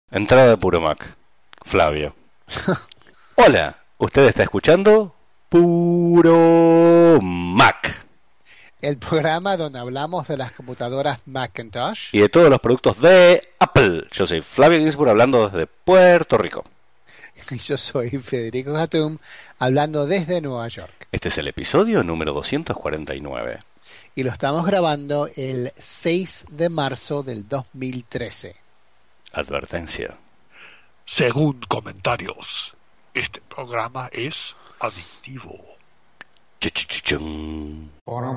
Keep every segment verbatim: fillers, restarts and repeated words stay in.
Entrada de Puro Mac. Flavio. Hola, usted está escuchando Puro Mac. El programa donde hablamos de las computadoras Macintosh Y de todos los productos de Apple. Yo soy Flavio Ginsburg hablando desde Puerto Rico. Y yo soy Federico Gatum hablando desde Nueva York. Este es el episodio número doscientos cuarenta y nueve. Y lo estamos grabando el seis de marzo del dos mil trece. Advertencia. Según comentarios, este programa es adictivo. Chuchuchuchun.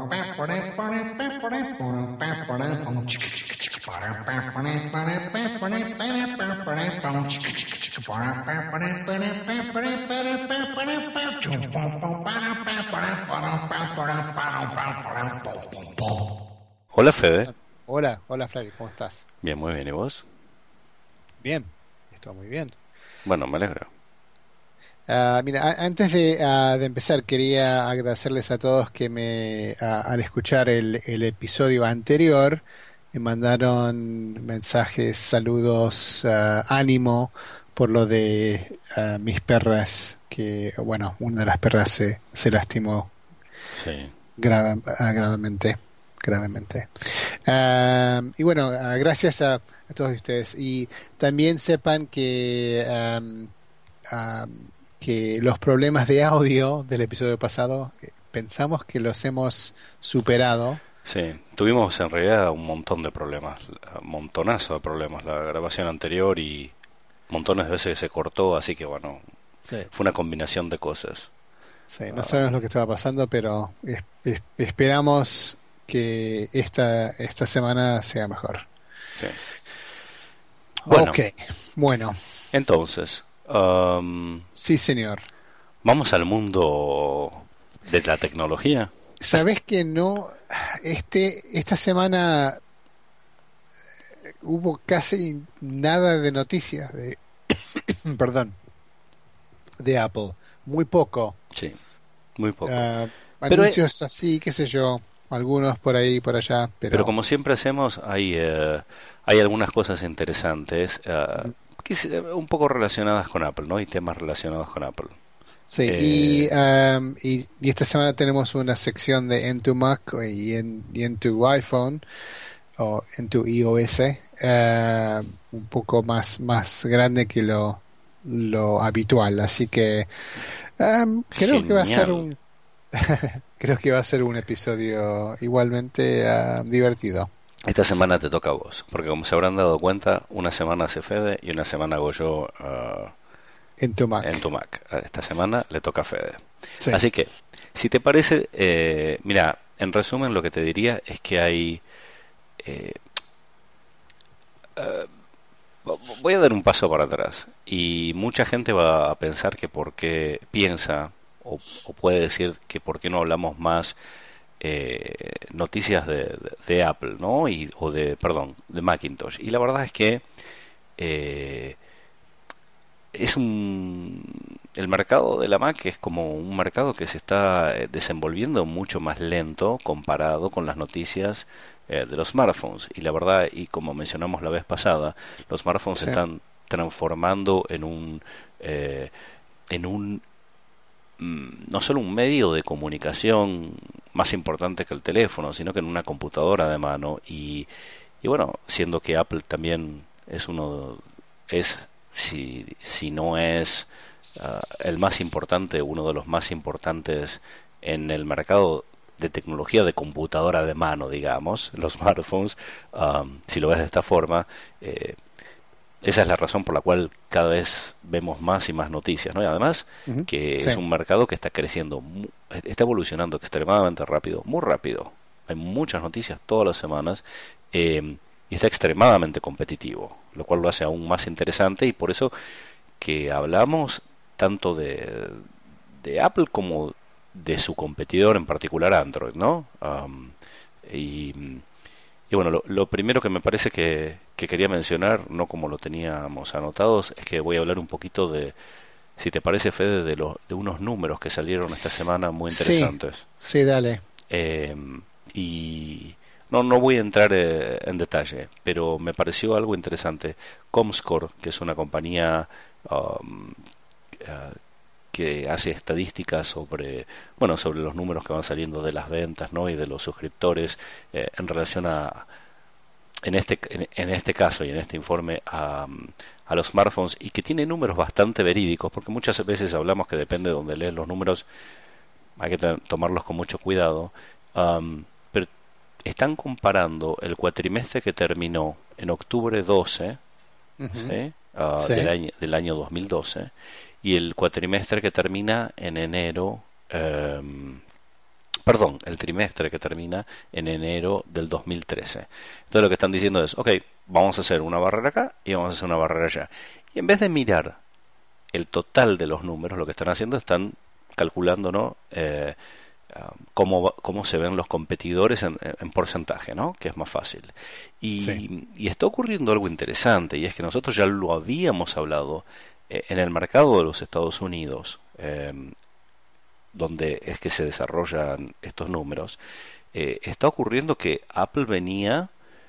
Hola Fede. Hola, hola Flavio, ¿cómo estás? Bien, muy bien, ¿y vos? Bien, estoy muy bien. Bueno, me alegro. Uh, mira, a- antes de, uh, de empezar quería agradecerles a todos que me uh, al escuchar el, el episodio anterior me mandaron mensajes, saludos, uh, ánimo por lo de uh, mis perras, que bueno, una de las perras se, se lastimó Sí. grave- uh, gravemente, gravemente. Um, y bueno, uh, gracias a, a todos ustedes. Y también sepan que um, um, que los problemas de audio del episodio pasado eh, pensamos que los hemos superado. Sí, tuvimos en realidad un montón de problemas, un montonazo de problemas la grabación anterior y montones de veces se cortó, así que bueno, Sí, fue una combinación de cosas. sí, no sabemos lo que estaba pasando, pero es- es- esperamos que esta, esta semana sea mejor. Sí. Bueno, Ok, bueno, entonces, um, sí señor. vamos al mundo de la tecnología. ¿Sabés que no? Este, esta semana hubo casi nada de noticias de, perdón, de Apple. Muy poco. Sí, muy poco. Ah, Pero, anuncios así, qué sé yo, algunos por ahí, por allá, pero, pero como siempre hacemos, hay, eh, hay algunas cosas interesantes, eh, que es, eh, un poco relacionadas con Apple, ¿no? Y temas relacionados con Apple. sí, Eh, y, am, y, y esta semana tenemos una sección de en tu Mac y en, y en tu iPhone o en tu iOS, eh, un poco más, más grande que lo, lo habitual, así que am, creo que va a ser Genial. un creo que va a ser un episodio igualmente ah, divertido. Esta semana te toca a vos, porque como se habrán dado cuenta, una semana hace Fede y una semana hago yo uh, En tu Mac. en tu Mac. Esta semana le toca a Fede. Sí. Así que, si te parece, eh, mira, en resumen lo que te diría es que hay... eh, eh, voy a dar un paso para atrás y mucha gente va a pensar que por qué piensa o, o puede decir que por qué no hablamos más eh, noticias de, de, de Apple, ¿no? Y, o de, perdón, de Macintosh. Y la verdad es que eh, es un el mercado de la Mac es como un mercado que se está eh, desenvolviendo mucho más lento comparado con las noticias eh, de los smartphones. Y la verdad, y como mencionamos la vez pasada, los smartphones se Sí. están transformando en un eh, en un mm, no solo un medio de comunicación más importante que el teléfono, sino que en una computadora de mano. Y, y bueno, siendo que Apple también es uno, es, si, si no es uh, el más importante, uno de los más importantes en el mercado de tecnología de computadora de mano, digamos, los smartphones, um, si lo ves de esta forma, eh, esa es la razón por la cual cada vez vemos más y más noticias, ¿no? Y además Ujú. que Sí. es un mercado que está creciendo, mu- está evolucionando extremadamente rápido, muy rápido. Hay muchas noticias todas las semanas eh, y está extremadamente competitivo, lo cual lo hace aún más interesante y por eso que hablamos tanto de, de Apple como de su competidor, en particular Android, ¿no? Um, y y bueno, lo, lo primero que me parece que, que quería mencionar, no como lo teníamos anotados, es que voy a hablar un poquito de, si te parece, Fede, de, los de unos números que salieron esta semana muy Sí, interesantes. sí, dale. Eh, y no, no voy a entrar eh, en detalle, pero me pareció algo interesante. Comscore, que es una compañía um, uh, que hace estadísticas sobre, bueno, sobre los números que van saliendo de las ventas, ¿no? Y de los suscriptores eh, en relación a, en este, en, en este caso y en este informe, a, a los smartphones, y que tiene números bastante verídicos, porque muchas veces hablamos que depende de donde lees los números, hay que t- tomarlos con mucho cuidado. Um, pero están comparando el cuatrimestre que terminó en octubre doce, Ujú. ¿sí? Uh, Sí. del año, del año dos mil doce, y el cuatrimestre que termina en enero, em, perdón, el trimestre que termina en enero del dos mil trece. Entonces lo que están diciendo es, ok, vamos a hacer una barrera acá y vamos a hacer una barrera allá. Y en vez de mirar el total de los números, lo que están haciendo, están calculando, ¿no? Eh, ah, cómo, va- cómo se ven los competidores en, en porcentaje, ¿no? Que es más fácil. Sí. Y, y está ocurriendo algo interesante, y es que nosotros ya lo habíamos hablado eh, en el mercado de los Estados Unidos, eh, donde es que se desarrollan estos números. Eh, está ocurriendo que Apple venía,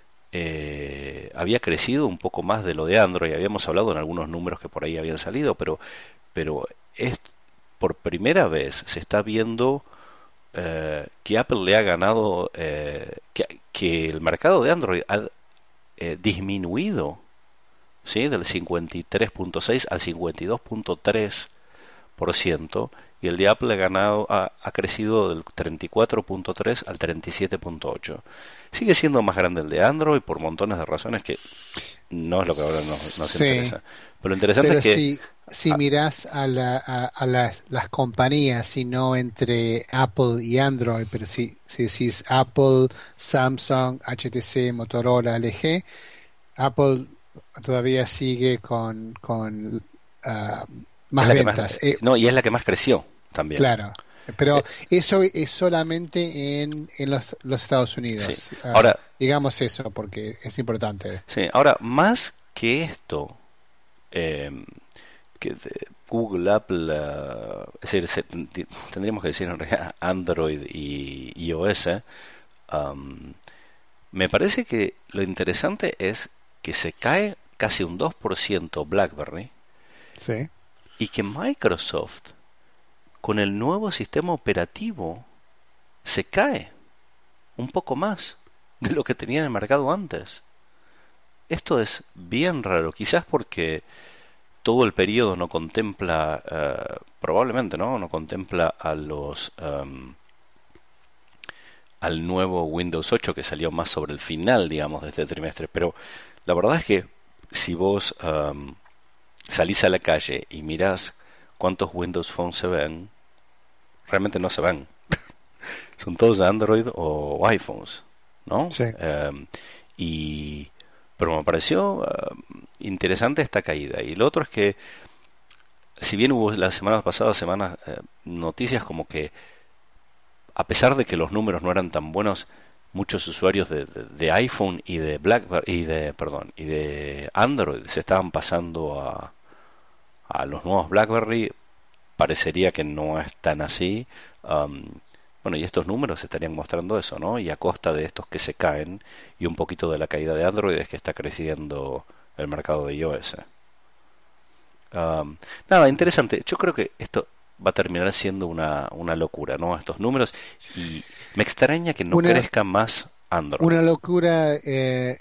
eh, había crecido un poco más de lo de Android. Habíamos hablado en algunos números que por ahí habían salido, pero, pero es, por primera vez se está viendo eh, que Apple le ha ganado, eh, que, que el mercado de Android ha eh, disminuido, ¿sí? Del cincuenta y tres punto seis al cincuenta y dos punto tres por ciento, y el de Apple ha ganado, ha, ha crecido del treinta y cuatro punto tres al treinta y siete punto ocho. Sigue siendo más grande el de Android por montones de razones que no es lo que ahora nos, nos Sí. interesa. Pero lo interesante es Pero que si, si ah, miras a, la, a, a las, las compañías y no entre Apple y Android, pero si, si decís Apple, Samsung, H T C, Motorola, L G, Apple todavía sigue con, con ah, es más la que más, ventas. Eh, no, y es la que más creció también. claro, pero Eh, eso es solamente en, en los, los Estados sí. Unidos. Ah, Ahora, digamos eso porque es importante. sí, ahora más que esto, eh, que de Google, Apple, uh, es decir, se, tendríamos que decir en realidad Android y iOS, um, me parece que lo interesante es que se cae casi un dos por ciento BlackBerry, Sí. y que Microsoft con el nuevo sistema operativo se cae un poco más de lo que tenía en el mercado antes. Esto es bien raro, quizás porque todo el periodo no contempla, eh, probablemente, ¿no? No contempla a los um, al nuevo Windows ocho que salió más sobre el final, digamos, de este trimestre. Pero la verdad es que si vos um, salís a la calle y mirás cuántos Windows Phone se ven, realmente no se ven. Son todos Android o iPhones, ¿no? Sí. Um, y pero me pareció uh, interesante esta caída. Y lo otro es que, si bien hubo las semanas pasadas semanas eh, noticias como que, a pesar de que los números no eran tan buenos, muchos usuarios de, de, de iPhone y de BlackBerry y de perdón y de Android se estaban pasando a, a los nuevos BlackBerry. Parecería que no es tan así. Um, bueno, y estos números estarían mostrando eso, ¿no? Y a costa de estos que se caen y un poquito de la caída de Android es que está creciendo el mercado de iOS. Um, nada, interesante. Yo creo que esto va a terminar siendo una, una locura, ¿no? Estos números. Y me extraña que no Una, crezca más Android. una locura, eh,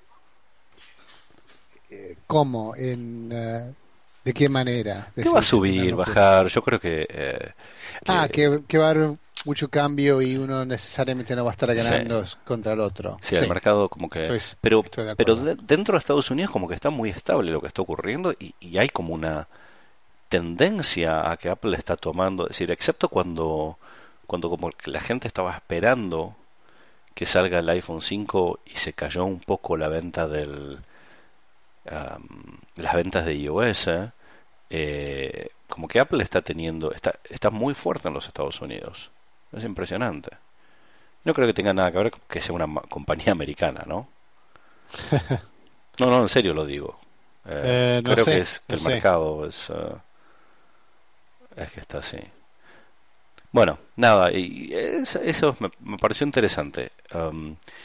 eh, ¿cómo? En, eh, ¿de qué manera ¿Qué va a decís una subir, locura? bajar? Yo creo que, eh, Ah, que que, que va a haber mucho cambio y uno necesariamente no va a estar sí, ganando contra el otro. sí, el Sí, mercado como que... estoy, Pero, estoy de pero acuerdo. de- dentro de Estados Unidos como que está muy estable lo que está ocurriendo, y, y hay como una tendencia a que Apple está tomando, es decir, excepto cuando, cuando como que la gente estaba esperando que salga el iPhone cinco y se cayó un poco la venta del, um, las ventas de iOS, eh, como que Apple está teniendo, está, está muy fuerte en los Estados Unidos. Es impresionante. No creo que tenga nada que ver con que sea una ma- compañía americana, ¿no? No, no, en serio lo digo. Eh, Eh, no creo que sé, es que no el sé. mercado es, eh, es que está así. Bueno, nada, y es- eso me, me pareció interesante. Um,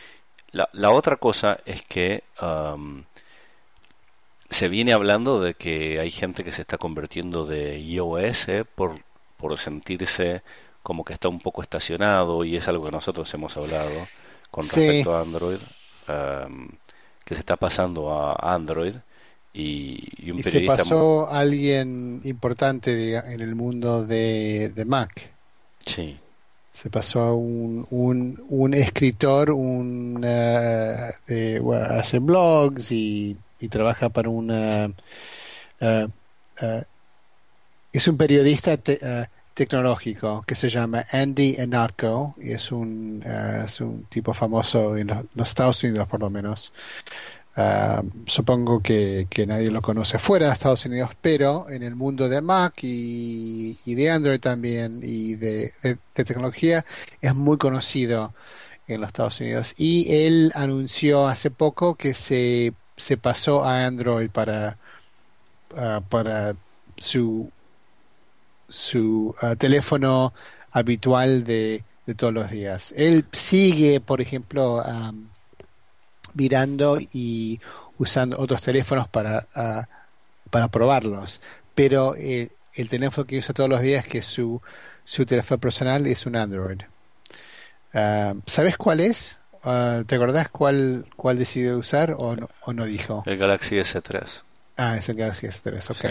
la, la otra cosa es que um, se viene hablando de que hay gente que se está convirtiendo de iOS por, por sentirse como que está un poco estacionado, y es algo que nosotros hemos hablado con Sí, respecto a Android, um, que se está pasando a Android, y, y un y se periodista, mu- pasó alguien importante diga, en el mundo de, de Mac. sí, Se pasó a un, un, un escritor, un, eh, de- bueno, hace blogs y, y trabaja para una... eh, eh, es un periodista te- eh, tecnológico que se llama Andy Ihnatko y es un, eh, es un tipo famoso en los, los Estados Unidos por lo menos. Ah, supongo que, que nadie lo conoce fuera de Estados Unidos, pero en el mundo de Mac y, y de Android también y de, de- de tecnología es muy conocido en los Estados Unidos. Y él anunció hace poco que se, se pasó a Android para, ah, para su, su ah, teléfono habitual de, de todos los días. Él sigue, por ejemplo, am, mirando y usando otros teléfonos para, ah, para probarlos. Pero eh, el teléfono que usa todos los días, que es su, su teléfono personal, es un Android. Ah, ¿sabes cuál es? Ah, ¿te acordás cuál, cuál decidió usar o no, o no dijo? el Galaxy S tres. Ah, es el Galaxy S tres, ok. Sí.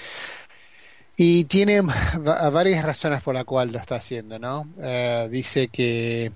Y tiene va- varias razones por la cual lo está haciendo, ¿no? Eh, dice que,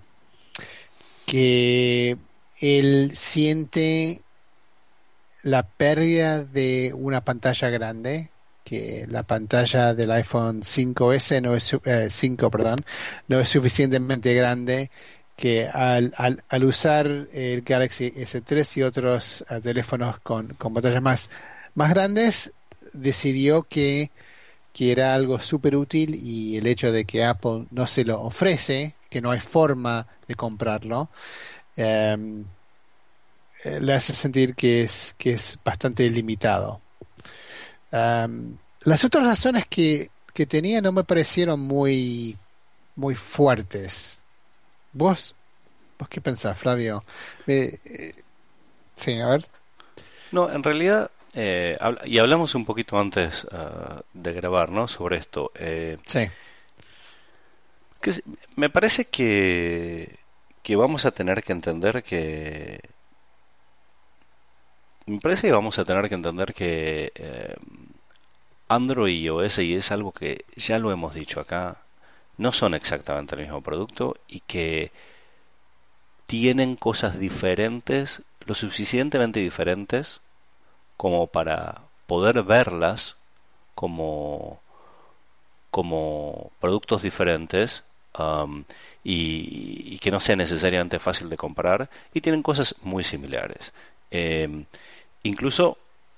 que él siente la pérdida de una pantalla grande, que la pantalla del iPhone cinco ese no es su- eh, cinco, perdón, no es suficientemente grande, que al, al, al usar el Galaxy S tres y otros eh, teléfonos con, con pantallas más, más grandes, decidió que, que era algo súper útil, y el hecho de que Apple no se lo ofrece, que no hay forma de comprarlo, em, eh, le hace sentir que es, que es bastante limitado. Am, las otras razones que, que tenía no me parecieron muy, muy fuertes. ¿Vos, vos qué pensás, Flavio? Eh, eh, sí, a ver. No, en realidad, eh, habla- y hablamos un poquito antes ah, de grabar, ¿no? Sobre esto. Eh, Sí. que es- me parece que, que vamos a tener que entender que... Me parece que vamos a tener que entender que eh, Android y iOS, y es algo que ya lo hemos dicho acá, no son exactamente el mismo producto, y que tienen cosas diferentes, lo suficientemente diferentes como para poder verlas como, como productos diferentes, um, y, y que no sea necesariamente fácil de comprar, y tienen cosas muy similares. Em, incluso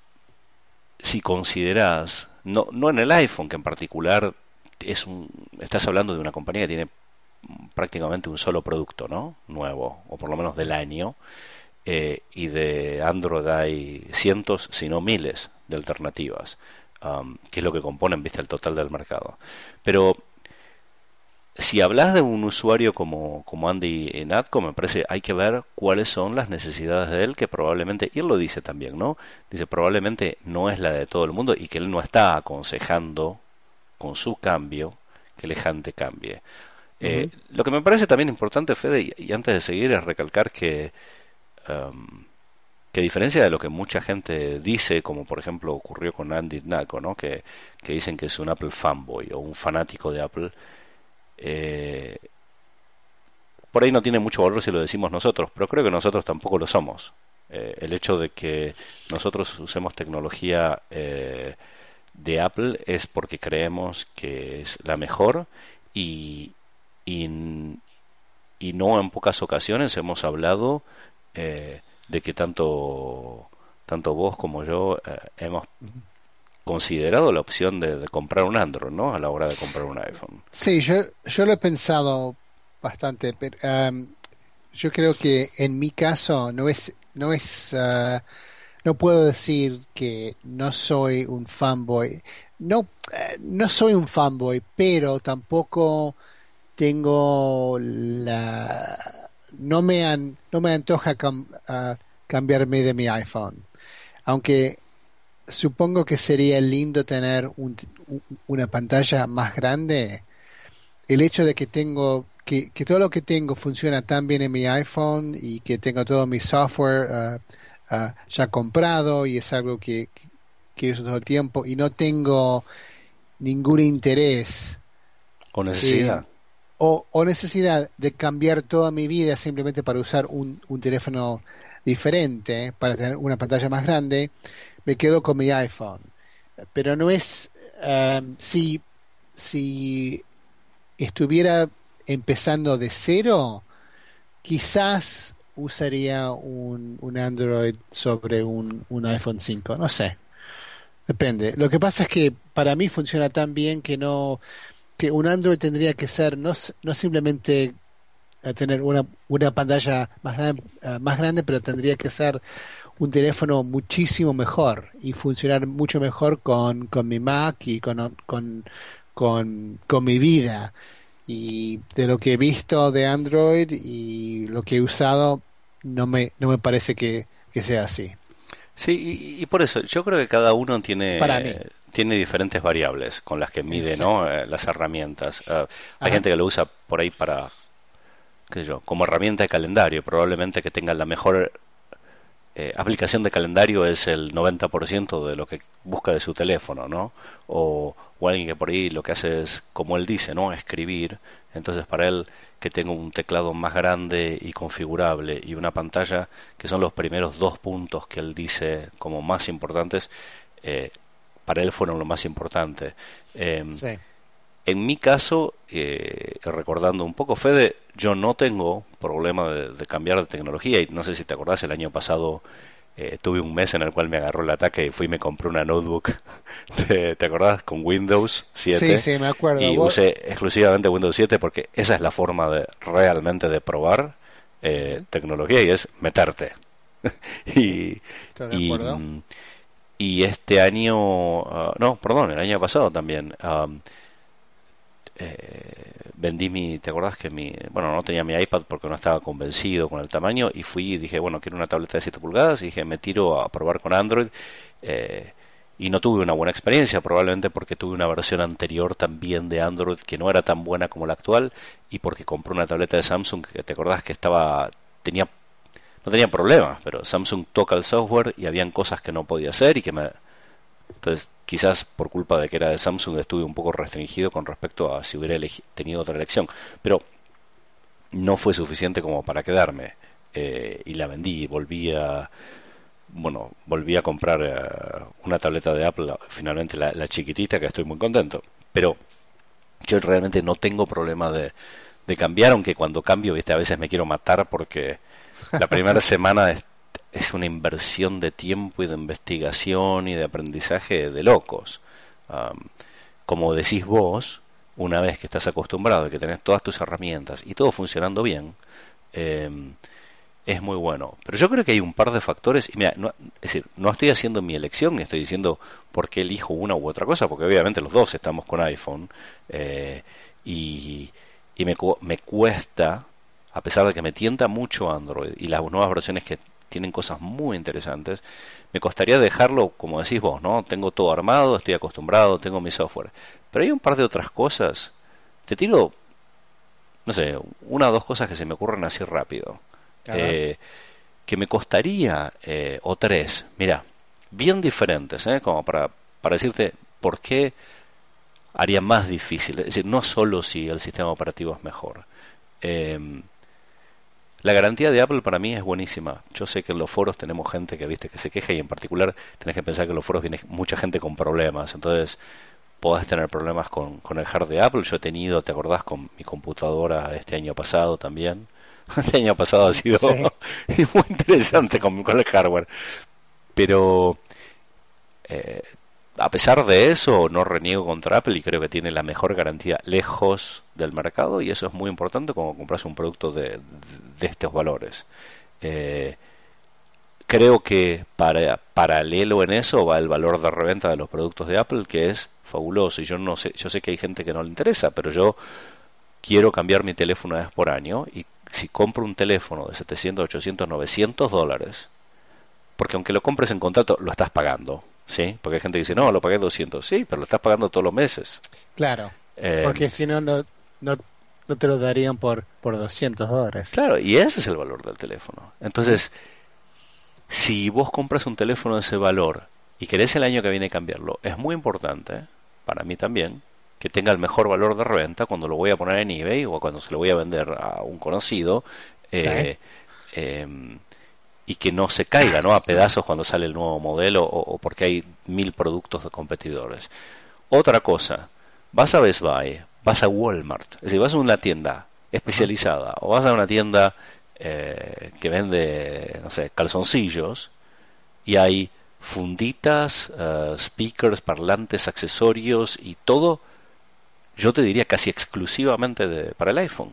si consideras, no, no en el iPhone, que en particular es un, estás hablando de una compañía que tiene prácticamente un solo producto, ¿no? Nuevo, o por lo menos del año, eh, y de Android hay cientos, si no miles, de alternativas, um, que es lo que componen, viste, el total del mercado. Pero si hablas de un usuario como, como Andy Ihnatko, me parece hay que ver cuáles son las necesidades de él, que probablemente, y él lo dice también, ¿no? Dice, probablemente no es la de todo el mundo, y que él no está aconsejando con su cambio que la gente cambie. Eh, Ujú. lo que me parece también importante, Fede, y, y antes de seguir, es recalcar que, um, que a diferencia de lo que mucha gente dice, como por ejemplo ocurrió con Andy Ihnatko, ¿no? Que, que dicen que es un Apple fanboy o un fanático de Apple, eh, por ahí no tiene mucho valor si lo decimos nosotros, pero creo que nosotros tampoco lo somos. Eh, el hecho de que nosotros usemos tecnología eh, de Apple es porque creemos que es la mejor, y, y, y no en pocas ocasiones hemos hablado eh, de que tanto, tanto vos como yo eh, hemos Ujú. considerado la opción de, de comprar un Android, ¿no? A la hora de comprar un iPhone. Sí, yo, yo lo he pensado bastante, pero am, yo creo que en mi caso no es, no es, ah, no puedo decir que no soy un fanboy. No, eh, no soy un fanboy, pero tampoco tengo la, no me an- no me antoja cam- ah, cambiarme de mi iPhone, aunque supongo que sería lindo tener un- u- una pantalla más grande. El hecho de que tengo que, que todo lo que tengo funciona tan bien en mi iPhone y que tengo todo mi software ah, ah, ya comprado y es algo que, que uso todo el tiempo y no tengo ningún interés O necesidad. en- o, o necesidad de cambiar toda mi vida simplemente para usar un, un teléfono diferente, para tener una pantalla más grande, me quedo con mi iPhone. Pero no es, um, si, si estuviera empezando de cero, quizás usaría un, un Android sobre un, un iPhone cinco, no sé, depende. Lo que pasa es que para mí funciona tan bien que no, que un Android tendría que ser no, s- no simplemente eh, tener una, una pantalla más grande, eh, más grande, pero tendría que ser un teléfono muchísimo mejor y funcionar mucho mejor con, con mi Mac y con, con, con, con mi vida. Y de lo que he visto de Android y lo que he usado, no me, no me parece que, que sea así. Sí, y, y por eso yo creo que cada uno Para mí. tiene, tiene diferentes variables con las que Eh, mide, sí. ¿no? Eh, las herramientas. Ah, hay Ajá. gente que lo usa por ahí para, qué sé yo, como herramienta de calendario, probablemente que tenga la mejor eh, aplicación de calendario es el noventa por ciento de lo que busca de su teléfono, ¿no? O, o alguien que por ahí lo que hace es, como él dice, ¿no? Escribir. Entonces para él que tenga un teclado más grande y configurable y una pantalla que son los primeros dos puntos que él dice como más importantes, eh, para él fueron lo más importante. Eh, Sí. en mi caso, eh, recordando un poco, Fede, yo no tengo problema de, de cambiar de tecnología y no sé si te acordás, el año pasado eh, tuve un mes en el cual me agarró el ataque y fui y me compré una notebook, de- ¿te acordás? Con Windows Sí, siete sí, me acuerdo. y Vos- usé exclusivamente Windows siete porque esa es la forma de realmente de probar eh, Ujú. tecnología y es meterte. Sí, y, estoy de y, acuerdo. mm, y este año, ah, no, perdón, el año pasado también. ah, eh, vendí mi, ¿te acordás que mi, bueno, no tenía mi iPad porque no estaba convencido con el tamaño y fui y dije, bueno, quiero una tableta de siete pulgadas y dije, me tiro a probar con Android eh, y no tuve una buena experiencia, probablemente porque tuve una versión anterior también de Android que no era tan buena como la actual y porque compré una tableta de Samsung que te acordás que estaba, tenía, no tenía problemas, pero Samsung toca el software y habían cosas que no podía hacer y que me, entonces, quizás por culpa de que era de Samsung estuve un poco restringido con respecto a si hubiera elegi- tenido otra elección. Pero no fue suficiente como para quedarme. Eh, y la vendí y volví a, bueno, volví a comprar eh, una tableta de Apple, finalmente la, la chiquitita, que estoy muy contento. Pero yo realmente no tengo problema de, de cambiar, aunque cuando cambio, viste, a veces me quiero matar porque la primera semana es, es una inversión de tiempo y de investigación y de aprendizaje de locos. Am, como decís vos, una vez que estás acostumbrado y que tenés todas tus herramientas y todo funcionando bien, em, es muy bueno. Pero yo creo que hay un par de factores, y mira, no, es decir, no estoy haciendo mi elección, ni estoy diciendo por qué elijo una u otra cosa, porque obviamente los dos estamos con iPhone, eh, y, y me, cu- me cuesta, a pesar de que me tienta mucho Android y las nuevas versiones que tienen cosas muy interesantes, me costaría dejarlo, como decís vos, ¿no? Tengo todo armado, estoy acostumbrado, tengo mi software. Pero hay un par de otras cosas. Te tiro, no sé, una o dos cosas que se me ocurren así rápido. A ver. Eh, que me costaría, eh, o tres, mira, bien diferentes, ¿eh? Como para, para decirte por qué haría más difícil. Es decir, no solo si el sistema operativo es mejor. Eh, la garantía de Apple para mí es buenísima. Yo sé que en los foros tenemos gente que viste que se queja y en particular tenés que pensar que en los foros viene mucha gente con problemas. Entonces podés tener problemas con, con el hardware de Apple. Yo he tenido, ¿te acordás? Con mi computadora este año pasado también. Este año pasado ha sido Sí, muy sí, interesante sí. con, con el hardware. Pero eh, a pesar de eso, no reniego contra Apple y creo que tiene la mejor garantía lejos del mercado y eso es muy importante cuando compras un producto de, de estos valores. Eh, creo que para, paralelo en eso va el valor de reventa de los productos de Apple, que es fabuloso. Y yo no sé, yo sé que hay gente que no le interesa, pero yo quiero cambiar mi teléfono una vez por año y si compro un teléfono de setecientos, ochocientos, novecientos dólares, porque aunque lo compres en contrato, lo estás pagando, ¿sí? Porque hay gente que dice, no, lo pagué doscientos, sí, pero lo estás pagando todos los meses. Claro, Eh, porque si no, no, no, no te lo darían por, por doscientos dólares. claro, y ese es el valor del teléfono. Entonces, si vos compras un teléfono de ese valor y querés el año que viene cambiarlo, es muy importante, para mí también, que tenga el mejor valor de reventa cuando lo voy a poner en eBay o cuando se lo voy a vender a un conocido, eh, eh, y que no se caiga, ¿no?, a pedazos cuando sale el nuevo modelo o, o porque hay mil productos de competidores. Otra cosa, vas a Best Buy, vas a Walmart, es decir, vas a una tienda especializada o vas a una tienda eh, que vende, no sé, calzoncillos, y hay funditas, uh, speakers, parlantes, accesorios y todo, yo te diría casi exclusivamente de, para el iPhone.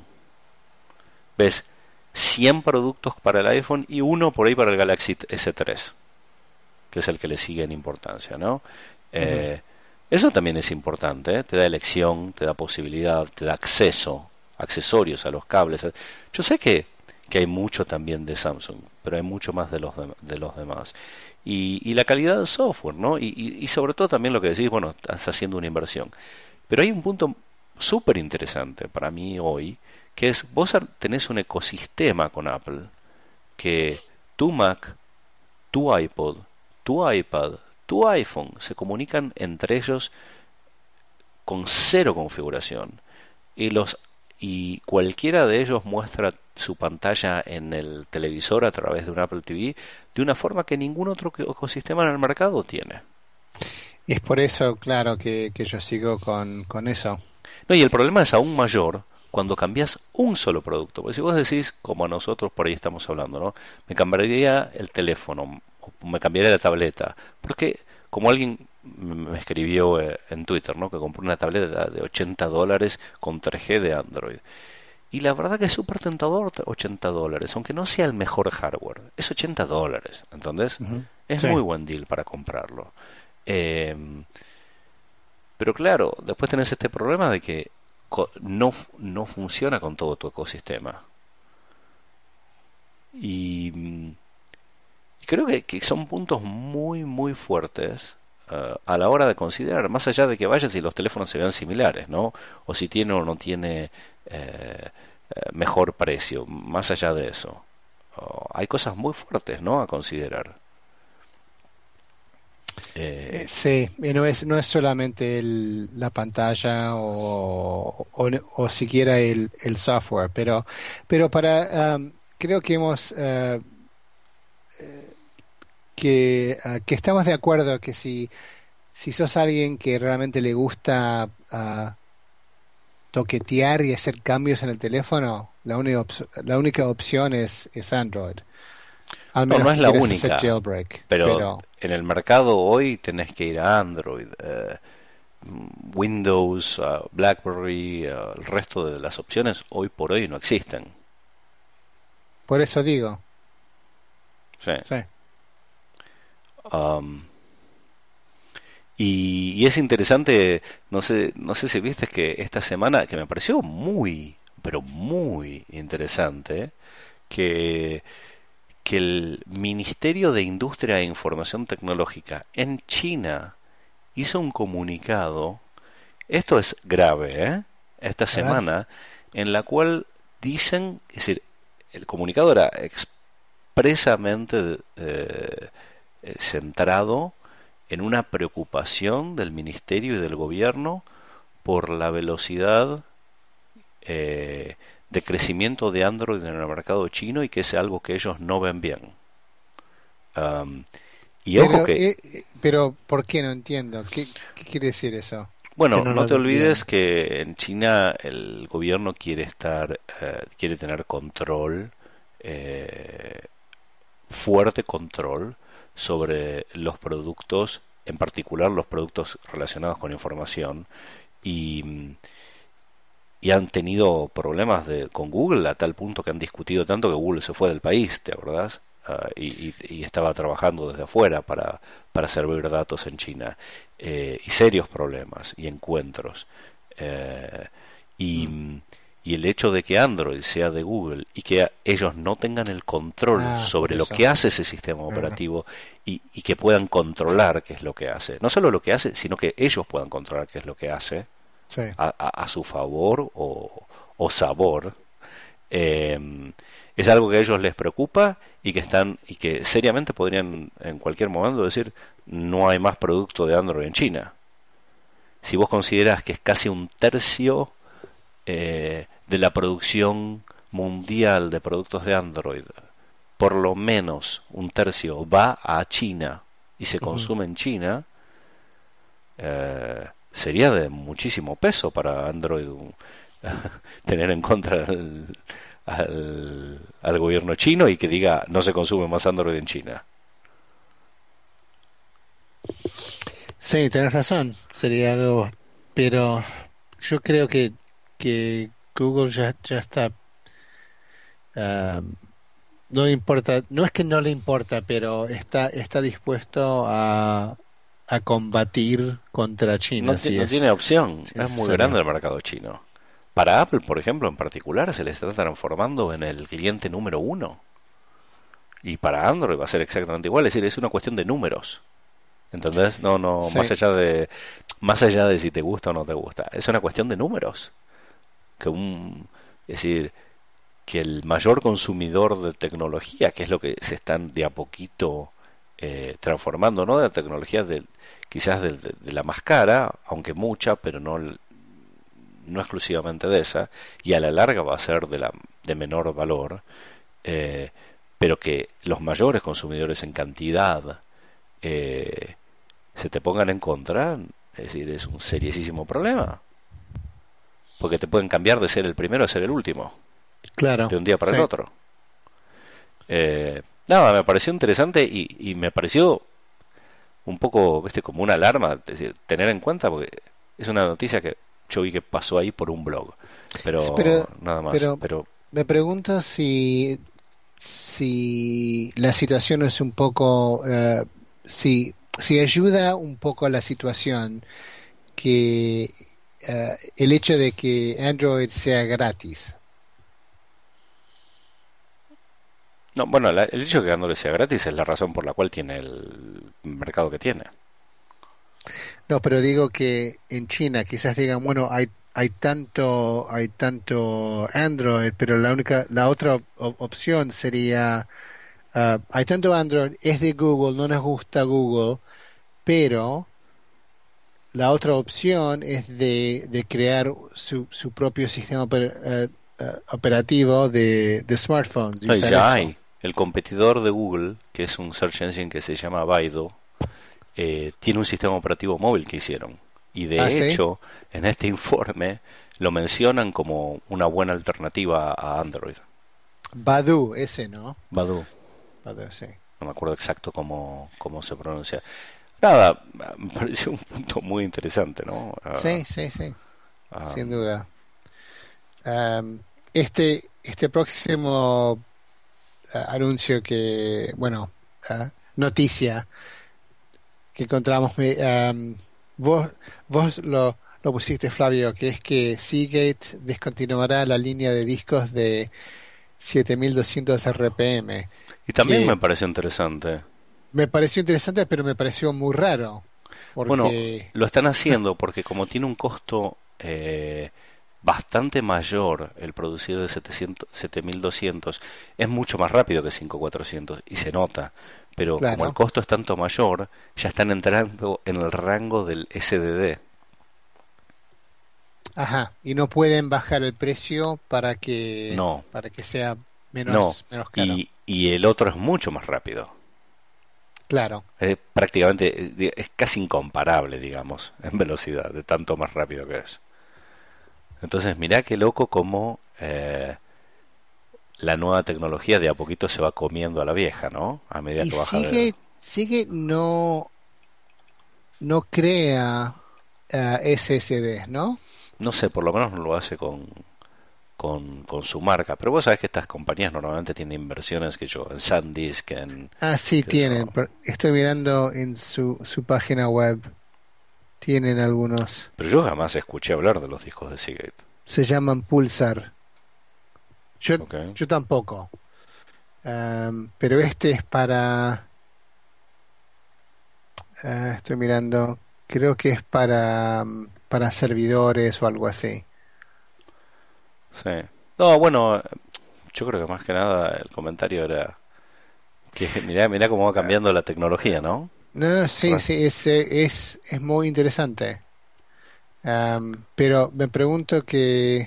Ves cien productos para el iPhone y uno por ahí para el Galaxy ese tres, que es el que le sigue en importancia, ¿no? Uh-huh. Eh, eso también es importante, ¿eh? Te da elección, te da posibilidad, te da acceso, accesorios a los cables. Yo sé que, que hay mucho también de Samsung, pero hay mucho más de los, de, de los demás. Y, y la calidad del software, ¿no? Y, y, y sobre todo también lo que decís, bueno, estás haciendo una inversión. Pero hay un punto súper interesante para mí hoy, que es, vos tenés un ecosistema con Apple, que tu Mac, tu iPod, tu iPad, tu iPhone se comunican entre ellos con cero configuración, y los y cualquiera de ellos muestra su pantalla en el televisor a través de un Apple T V de una forma que ningún otro ecosistema en el mercado tiene. Y es por eso, claro, que, que yo sigo con, con eso. No, y el problema es aún mayor cuando cambias un solo producto. Porque si vos decís, como nosotros por ahí estamos hablando, ¿no? Me cambiaría el teléfono, o me cambiaría la tableta. Porque, como alguien me escribió eh, en Twitter, ¿no?, que compró una tableta de ochenta dólares con tres G de Android. Y la verdad que es súper tentador ochenta dólares, aunque no sea el mejor hardware. Es ochenta dólares, ¿entendés? Uh-huh. Es sí. Muy buen deal para comprarlo. Eh, pero claro, después tenés este problema de que no, no funciona con todo tu ecosistema. Y, y creo que, que son puntos muy, muy fuertes uh, a la hora de considerar, más allá de que vayas y los teléfonos se vean similares, ¿no? O si tiene o no tiene eh, mejor precio, más allá de eso. Uh, hay cosas muy fuertes, ¿no?, a considerar. Eh, sí, y no es no es solamente el, la pantalla o, o, o siquiera el, el software, pero pero para um, creo que hemos uh, que uh, que estamos de acuerdo que si si sos alguien que realmente le gusta uh, toquetear y hacer cambios en el teléfono, la única op- la única opción es es Android. Al menos no, no es la única, jailbreak, pero, pero en el mercado hoy tenés que ir a Android, eh, Windows, uh, BlackBerry, uh, el resto de las opciones hoy por hoy no existen. Por eso digo. Sí. Sí. Um, y, y es interesante, no sé, no sé si viste que esta semana, que me pareció muy, pero muy interesante, que que el Ministerio de Industria e Información Tecnológica en China hizo un comunicado, esto es grave, ¿eh?, esta semana, en la cual dicen, es decir, el comunicado era expresamente eh, centrado en una preocupación del Ministerio y del Gobierno por la velocidad eh, de crecimiento de Android en el mercado chino, y que es algo que ellos no ven bien. Um, y pero, ojo que... Eh, pero, ¿por qué? No entiendo. ¿Qué, qué quiere decir eso? Bueno, no, no te olvides bien. que en China el gobierno quiere estar, eh, quiere tener control, eh, fuerte control sobre los productos, en particular los productos relacionados con información, y... y han tenido problemas de, con Google, a tal punto que han discutido tanto que Google se fue del país, ¿te acordás? Uh, y, y, y estaba trabajando desde afuera para, para servir datos en China. Eh, y serios problemas y encuentros. Eh, y, mm. Y el hecho de que Android sea de Google y que ellos no tengan el control Ah, sobre por lo eso. que hace ese sistema Claro. operativo y, y que puedan controlar qué es lo que hace. No solo lo que hace, sino que ellos puedan controlar qué es lo que hace Sí. a, a- a su favor o, o sabor. eh, es algo que a ellos les preocupa y que están y que seriamente podrían en cualquier momento decir no hay más producto de Android en China. Si vos considerás que es casi un tercio eh, de la producción mundial de productos de Android, por lo menos un tercio va a China y se Ujú. consume en China, eh, sería de muchísimo peso para Android un- tener en contra al, al, al gobierno chino y que diga no se consume más Android en China. Sí, tenés razón, sería algo, pero yo creo que, que Google ya, ya está, ah, no le importa, no es que no le importa, pero está, está dispuesto a, a combatir contra No, China ti- si no es, tiene opción, si es es muy grande necesario. el mercado chino. Para Apple, por ejemplo, en particular, se le está transformando en el cliente número uno. Y para Android va a ser exactamente igual, es decir, es una cuestión de números. ¿Entendés? No, no, más Sí, allá de, más allá de si te gusta o no te gusta. Es una cuestión de números. Que un, es decir, que el mayor consumidor de tecnología, que es lo que se están de a poquito eh, transformando, ¿no? De la tecnología del, quizás de, de- de la más cara, aunque mucha, pero no, l- no exclusivamente de esa, y a la larga va a ser de la de menor valor, eh, pero que los mayores consumidores en cantidad eh, se te pongan en contra, es decir, es un seriosísimo problema, porque te pueden cambiar de ser el primero a ser el último, claro, de un día para sí. el otro. Eh, nada, me pareció interesante y, y me pareció un poco, viste, como una alarma, es decir, tener en cuenta, porque es una noticia que yo vi que pasó ahí por un blog, Sí, pero pero, nada más, pero pero me pregunto si, si la situación es un poco, eh, si, si ayuda un poco a la situación que eh, el hecho de que Android sea gratis. no, bueno, la- el hecho de que Android sea gratis es la razón por la cual tiene el mercado que tiene. No, pero digo que en China quizás digan, bueno, hay hay tanto hay tanto Android, pero la única la otra op- opción sería ah, hay tanto Android, es de Google, no nos gusta Google, pero la otra opción es de, de crear su, su propio sistema oper- eh, eh, operativo de, de smartphones y No, y usar ya eso. hay. El competidor de Google, que es un search engine que se llama Baidu, eh, tiene un sistema operativo móvil que hicieron. Y Ah, de sí. hecho, en este informe lo mencionan como una buena alternativa a Android. Badu, ese, ¿no? Baidu, Badu, sí. no me acuerdo exacto cómo, cómo se pronuncia. Nada, me pareció un punto muy interesante, ¿no? Ah, Sí, sí, sí, ah, sin duda. Am, este, este próximo ah, anuncio que, bueno, ah, noticia que encontramos, me, am, vos, vos lo, lo pusiste, Flavio, que es que Seagate descontinuará la línea de discos de siete mil doscientos R P M, y también que me pareció interesante. me pareció interesante, pero me pareció muy raro, Bueno, porque, lo están haciendo porque como tiene un costo eh, bastante mayor el producir de setecientos, siete mil doscientos, es mucho más rápido que cinco mil cuatrocientos y se nota. Pero como el claro, costo es tanto mayor, ya están entrando en el rango del S D D. ajá, y no pueden bajar el precio para que, No, para que sea no. menos, menos caro. Y, y el otro es mucho más rápido. Claro. Es prácticamente, eh, di- es casi incomparable, digamos, en velocidad, de tanto más rápido que es. Entonces, mirá qué loco como eh, la nueva tecnología de a poquito se va comiendo a la vieja, ¿no? A medida Y que baja de... sigue, sigue no, no crea eh, S S Ds, ¿no? No sé, por lo menos no lo hace con, con, con su marca. Pero vos sabés que estas compañías normalmente tienen inversiones que yo, en SanDisk, en... Ah, sí, qué sé yo. tienen. pero Estoy mirando en su, su página web. Tienen algunos. Pero yo jamás escuché hablar de los discos de Seagate. Se llaman Pulsar. Yo, Okay. yo tampoco. Um, pero este es para, ah, estoy mirando, creo que es para, um, para servidores o algo así. Sí. No, bueno, yo creo que más que nada el comentario era que mirá, mirá cómo va Ah, cambiando la tecnología, ¿no? no, no, sí, Re- sí, es, eh, es, es muy interesante. Um, pero me pregunto que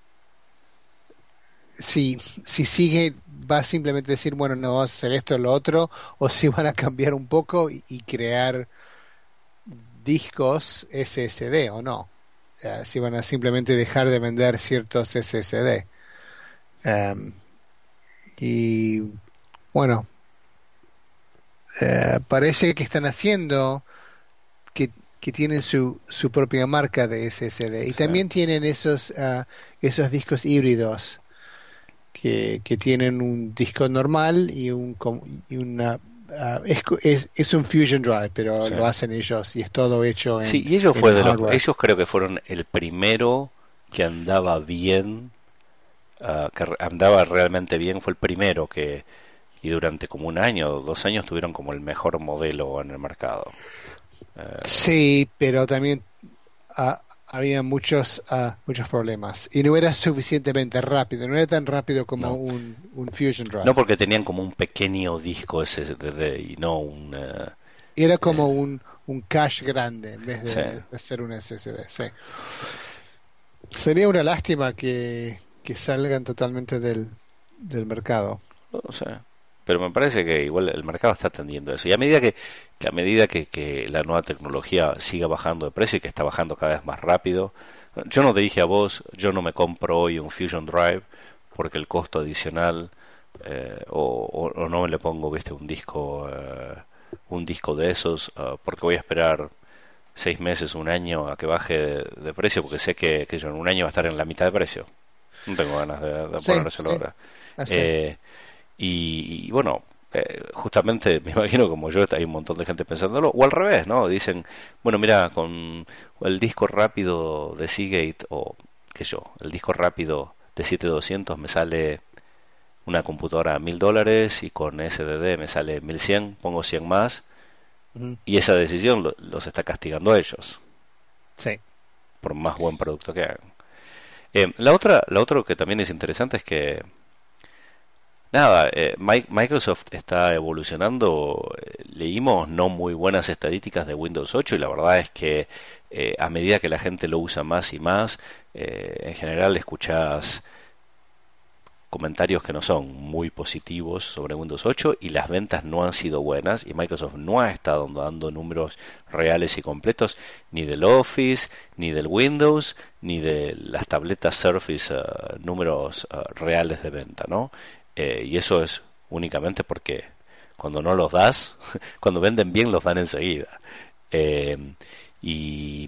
si, si sigue, va a simplemente decir, bueno, no vamos a hacer esto o lo otro, o si van a cambiar un poco y, y crear discos S S D o no. O sea, si van a simplemente dejar de vender ciertos S S D. Um, y bueno, eh, parece que están haciendo que, que tienen su, su propia marca de S S D y sí. también tienen esos, ah, esos discos híbridos que, que tienen un disco normal y un com- y una ah, es, co- es, es un Fusion Drive, pero Sí. lo hacen ellos y es todo hecho Sí, en, y ellos en fue el de los, hardware. ellos creo que fueron el primero que andaba bien, ah, que re- andaba realmente bien, fue el primero que, y durante como un año o dos años tuvieron como el mejor modelo en el mercado. Eh, Sí, pero también ah, había muchos, ah, muchos problemas y no era suficientemente rápido, no era tan rápido como no, un, un Fusion no Drive. porque tenían como un pequeño disco S S D y no un, eh, Era eh, como un, un cache grande en vez sí, de, de ser un S S D. Sí. Sería una lástima que, que salgan totalmente del, del mercado. no sé. Pero me parece que igual el mercado está atendiendo a eso. Y a medida que, que a medida que, que la nueva tecnología siga bajando de precio y que está bajando cada vez más rápido, yo no te dije a vos, yo no me compro hoy un Fusion Drive porque el costo adicional eh, o, o- o no me le pongo, viste, un disco eh, un disco de esos ah, porque voy a esperar seis meses, un año a que baje de, de precio porque sé que, que yo en un año va a estar en la mitad de precio. No tengo ganas de, de Sí, ponérselo sí, ahora. así. Eh, y, y bueno, eh, justamente me imagino como yo, hay un montón de gente pensándolo, o al revés, ¿no? Dicen, bueno, mira, con el disco rápido de Seagate, o qué sé yo, el disco rápido de siete mil doscientos me sale una computadora a mil dólares y con S D D me sale mil cien, pongo cien más, Ujú. y esa decisión lo- los está castigando a ellos, Sí. por más buen producto que hagan. Eh, la otra, la otra que también es interesante es que nada, eh, Mi- Microsoft está evolucionando. eh, leímos no muy buenas estadísticas de Windows ocho y la verdad es que eh, a medida que la gente lo usa más y más, eh, en general escuchás comentarios que no son muy positivos sobre Windows ocho y las ventas no han sido buenas y Microsoft no ha estado dando números reales y completos ni del Office, ni del Windows, ni de las tabletas Surface, eh, números eh, reales de venta, ¿no? Eh, y eso es únicamente porque cuando no los das, cuando venden bien los dan enseguida. Eh, y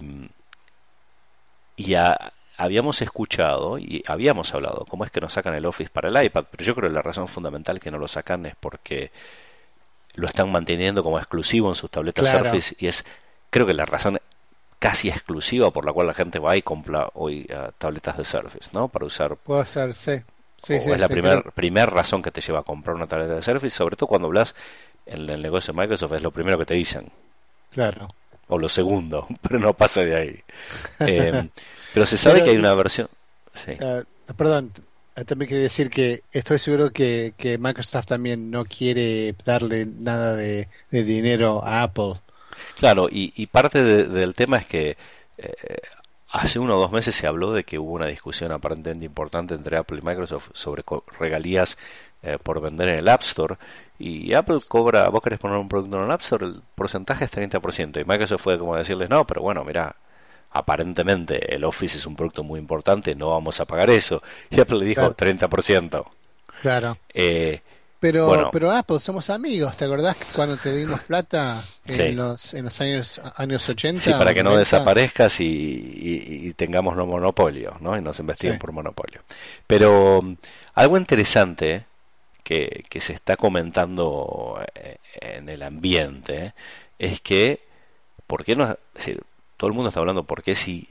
y a- habíamos escuchado y habíamos hablado cómo es que nos sacan el Office para el iPad, pero yo creo que la razón fundamental que no lo sacan es porque lo están manteniendo como exclusivo en sus tabletas Claro, Surface y es creo que la razón casi exclusiva por la cual la gente va y compra hoy eh, tabletas de Surface, ¿no? Para usar, puedo hacer, sí. Sí, o sí, es la sí, creo. primer, primer razón que te lleva a comprar una tableta de Surface, sobre todo cuando hablas en el negocio de Microsoft, es lo primero que te dicen, Claro. o lo segundo, pero no pasa de ahí. Eh, pero se sabe Pero, que hay una y, versión, sí. eh, perdón, eh, también quería decir que estoy seguro que, que Microsoft también no quiere darle nada de, de dinero a Apple. Claro, y, y parte de- del tema es que eh, hace uno o dos meses se habló de que hubo una discusión aparentemente importante entre Apple y Microsoft sobre co- regalías eh, por vender en el App Store. Y Apple cobra, vos querés poner un producto en el App Store, el porcentaje es treinta por ciento. Y Microsoft fue como decirles, no, pero bueno, mira, aparentemente el Office es un producto muy importante, no vamos a pagar eso. Y Apple le dijo Claro, treinta por ciento. claro. Eh, Pero, bueno, pero Apple, somos amigos. ¿Te acordás que cuando te dimos plata en sí. los, en los años, años Sí, ochenta o para que no noventa? desaparezcas y, y- y tengamos no monopolio, ¿no? Y nos Sí. investiguen por monopolio. Pero mm, algo interesante que, que se está comentando eh, en el ambiente es que, ¿por qué no? Es decir, todo el mundo está hablando por qué si ya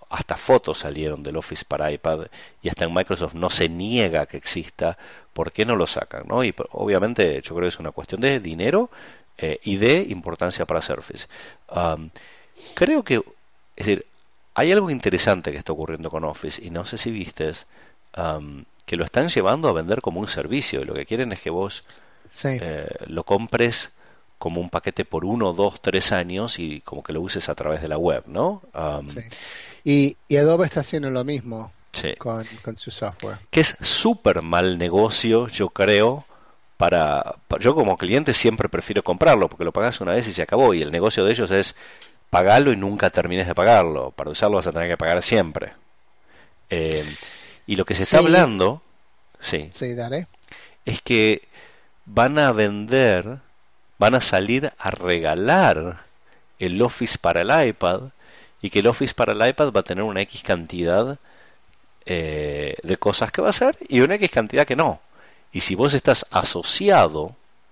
hasta fotos salieron del Office para iPad y hasta en Microsoft no se niega que exista. ¿Por qué no lo sacan, no? Y obviamente yo creo que es una cuestión de dinero eh, y de importancia para Surface. Um, creo que, es decir, hay algo interesante que está ocurriendo con Office y no sé si vistes um, que lo están llevando a vender como un servicio y lo que quieren es que vos Sí. eh, lo compres como un paquete por uno, dos, tres años y como que lo uses a través de la web, ¿no? Um, Sí. Y, y Adobe está haciendo lo mismo sí. con, con su software. Que es súper mal negocio, yo creo, para, para... Yo como cliente siempre prefiero comprarlo porque lo pagas una vez y se acabó y el negocio de ellos es pagarlo y nunca termines de pagarlo. Para usarlo vas a tener que pagar siempre. Eh, y lo que se está Sí, hablando, sí, sí, dale. es que van a vender, van a salir a regalar el Office para el iPad y que el Office para el iPad va a tener una X cantidad eh, de cosas que va a hacer y una X cantidad que no. Y si vos estás asociado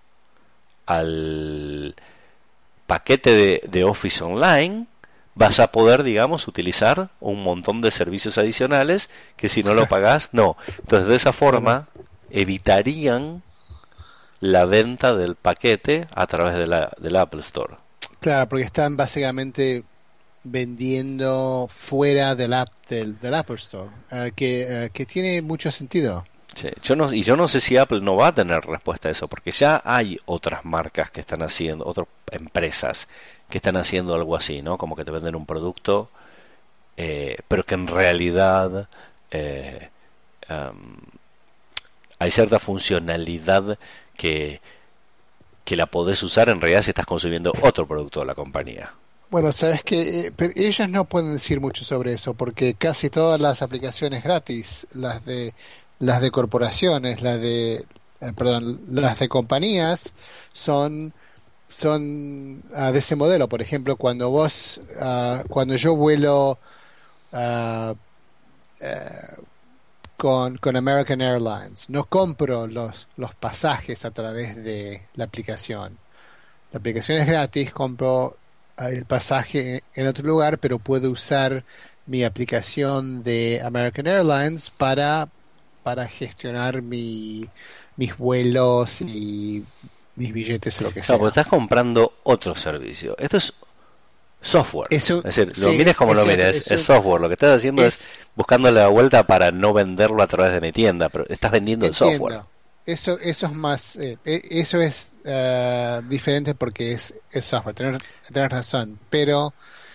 al paquete de, de Office Online, vas a poder, digamos, utilizar un montón de servicios adicionales que si no lo pagás, no. Entonces, de esa forma, evitarían la venta del paquete a través de la, del Apple Store. Claro, porque están básicamente vendiendo fuera del app del, del Apple Store, eh, que, eh, que tiene mucho sentido. Sí, yo no, y yo no sé si Apple no va a tener respuesta a eso, porque ya hay otras marcas que están haciendo, otras empresas que están haciendo algo así, ¿no? Como que te venden un producto, eh, pero que en realidad eh, um, hay cierta funcionalidad que, que la podés usar en realidad si estás consumiendo otro producto de la compañía. Bueno, sabes que ellos no pueden decir mucho sobre eso porque casi todas las aplicaciones gratis, las de las de corporaciones, las de eh, perdón, las de compañías son son ah, de ese modelo. Por ejemplo, cuando vos ah, cuando yo vuelo ah, eh, con con American Airlines, no compro los los pasajes a través de la aplicación. La aplicación es gratis, compro el pasaje en otro lugar, pero puedo usar mi aplicación de American Airlines para, para gestionar mi, mis vuelos y mis billetes o lo que No, porque sea. estás comprando otro servicio. Esto es software. Eso, Es decir, lo sí, mires como es lo cierto, mires, eso es software. Lo que estás haciendo es es, buscando la vuelta para no venderlo a través de mi tienda, pero estás vendiendo el software. entiendo. Eso, eso es más, eh, eh, eso es eh, diferente porque es, es software. Tenés, tenés razón, pero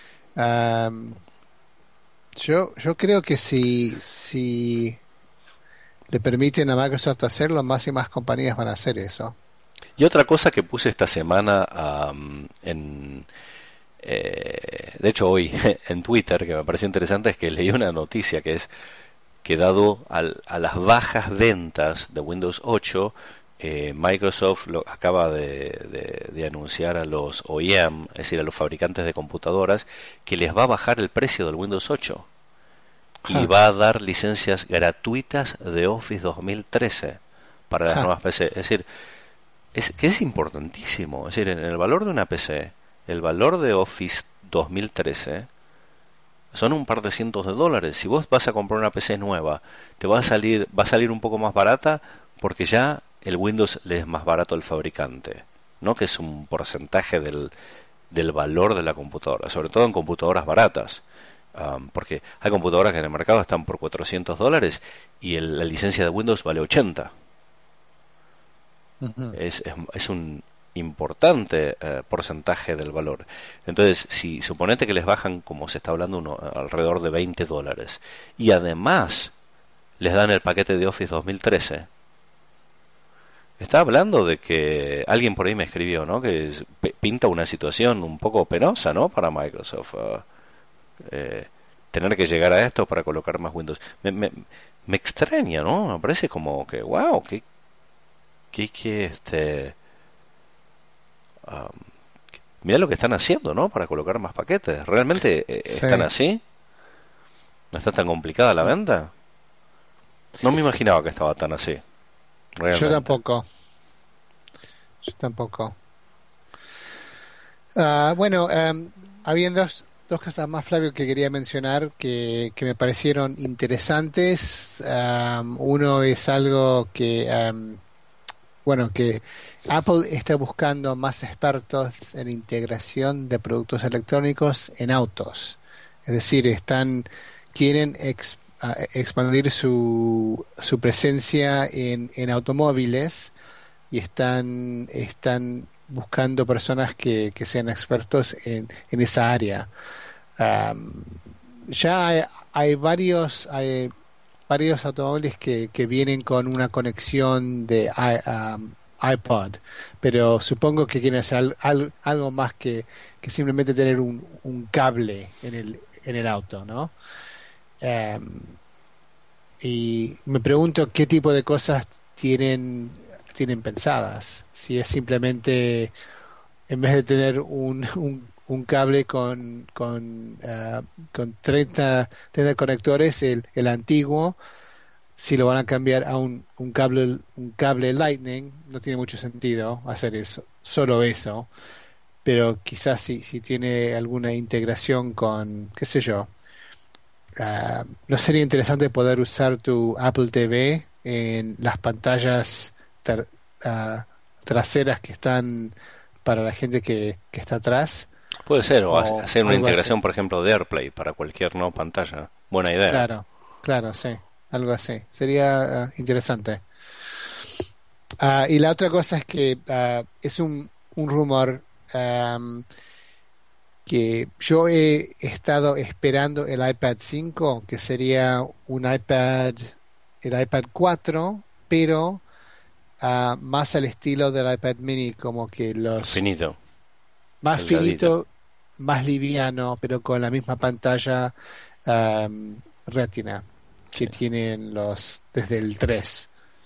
um, yo, yo creo que si, si le permiten a Microsoft hacerlo, más y más compañías van a hacer eso. Y otra cosa que puse esta semana um, en... Eh, de hecho hoy en Twitter, que me pareció interesante, es que leí una noticia que es que dado al, a las bajas ventas de Windows ocho, eh, Microsoft lo acaba de, de, de anunciar a los O E M, es decir, a los fabricantes de computadoras, que les va a bajar el precio del Windows ocho y Ja, va a dar licencias gratuitas de Office dos mil trece para las ja, nuevas P C. Es decir, es que es importantísimo. Es decir, en el valor de una P C, el valor de Office dos mil trece son un par de cientos de dólares. Si vos vas a comprar una P C nueva, te va a salir, va a salir un poco más barata porque ya el Windows le es más barato al fabricante, ¿no? Que es un porcentaje del, del valor de la computadora, sobre todo en computadoras baratas. Um, porque hay computadoras que en el mercado están por cuatrocientos dólares y el, la licencia de Windows vale ochenta. ujú. Es, es, es un importante eh, porcentaje del valor. Entonces, si suponete que les bajan, como se está hablando, uno, alrededor de veinte dólares, y además les dan el paquete de Office dos mil trece, está hablando de que alguien por ahí me escribió, ¿no? Que es, p- pinta una situación un poco penosa, ¿no? Para Microsoft. Uh, eh, tener que llegar a esto para colocar más Windows. Me, me, me extraña, ¿no? Me parece como que, wow, que, que, que este... Um, mira lo que están haciendo, ¿no? Para colocar más paquetes. ¿Realmente eh, Sí. están así? ¿No está tan complicada la venta? No me imaginaba que estaba tan así. Yo Realmente. tampoco, yo tampoco. Ah, bueno, em, habían dos, dos cosas más, Flavio, que quería mencionar que, que me parecieron interesantes. Um, uno es algo que, um, bueno, que Apple está buscando más expertos en integración de productos electrónicos en autos. Es decir, están quieren ex- a- expandir su, su presencia en, en automóviles y están, están buscando personas que, que sean expertos en, en esa área. Um, ya hay, hay varios hay varios automóviles que, que vienen con una conexión de i- um, iPod, pero supongo que quieren hacer al- al- algo más que, que simplemente tener un, un cable en el en el auto, ¿no? Um, y me pregunto qué tipo de cosas tienen tienen pensadas. Si es simplemente en vez de tener un, un, un cable con, con, ah, con treinta treinta conectores, el, el antiguo, si lo van a cambiar a un, un cable, un cable Lightning, no tiene mucho sentido hacer eso, solo eso, pero quizás si, si tiene alguna integración con, qué sé yo, ah, ¿no sería interesante poder usar tu Apple T V en las pantallas ter- ah, traseras que están para la gente que, que está atrás Puede ser, o ha- o hacer una algo así? integración, por ejemplo, de AirPlay para cualquier no pantalla. Buena idea. Claro, claro, sí, algo así. Sería ah, interesante. Ah, y la otra cosa es que ah, es un, un rumor am, que yo he estado esperando el iPad cinco, que sería un iPad, el iPad cuatro, pero ah, más al estilo del iPad mini, como que los Finito, más delgadito. finito, más liviano, pero con la misma pantalla am, Retina Sí. que tienen los desde el tres.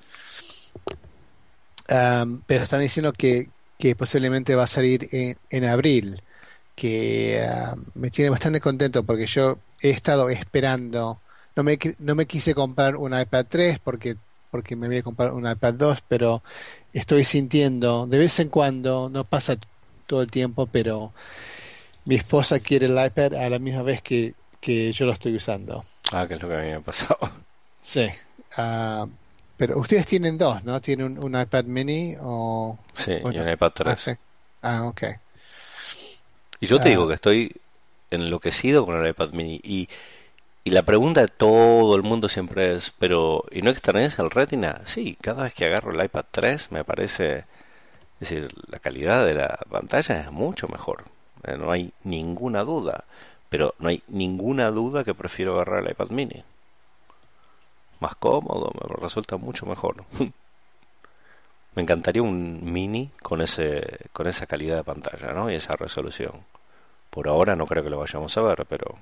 Am, pero están diciendo que, que posiblemente va a salir en, en abril, que ah, me tiene bastante contento porque yo he estado esperando, no me, qui- no me quise comprar un iPad tres porque, porque me voy a comprar un iPad dos, pero estoy sintiendo, de vez en cuando, no pasa t- todo el tiempo, pero mi esposa quiere el iPad a la misma vez que, que yo lo estoy usando. Ah, que es lo que a mí me ha pasado. Sí. Ah, pero ustedes tienen dos, ¿no? ¿Tienen un, un iPad mini o, Sí, o y no? un iPad Ah, sí. tres. Ah, ok. Y yo te Ah, digo que estoy enloquecido con el iPad mini. Y, y la pregunta de todo el mundo siempre es, pero ¿y no extrañas el Retina? Sí, cada vez que agarro el iPad tres me parece, es decir, la calidad de la pantalla es mucho mejor. Eh, no hay ninguna duda. Pero no hay ninguna duda que prefiero agarrar el iPad mini. Más cómodo, me resulta mucho mejor. Me encantaría un mini con ese, con esa calidad de pantalla, ¿no? Y esa resolución. Por ahora no creo que lo vayamos a ver, pero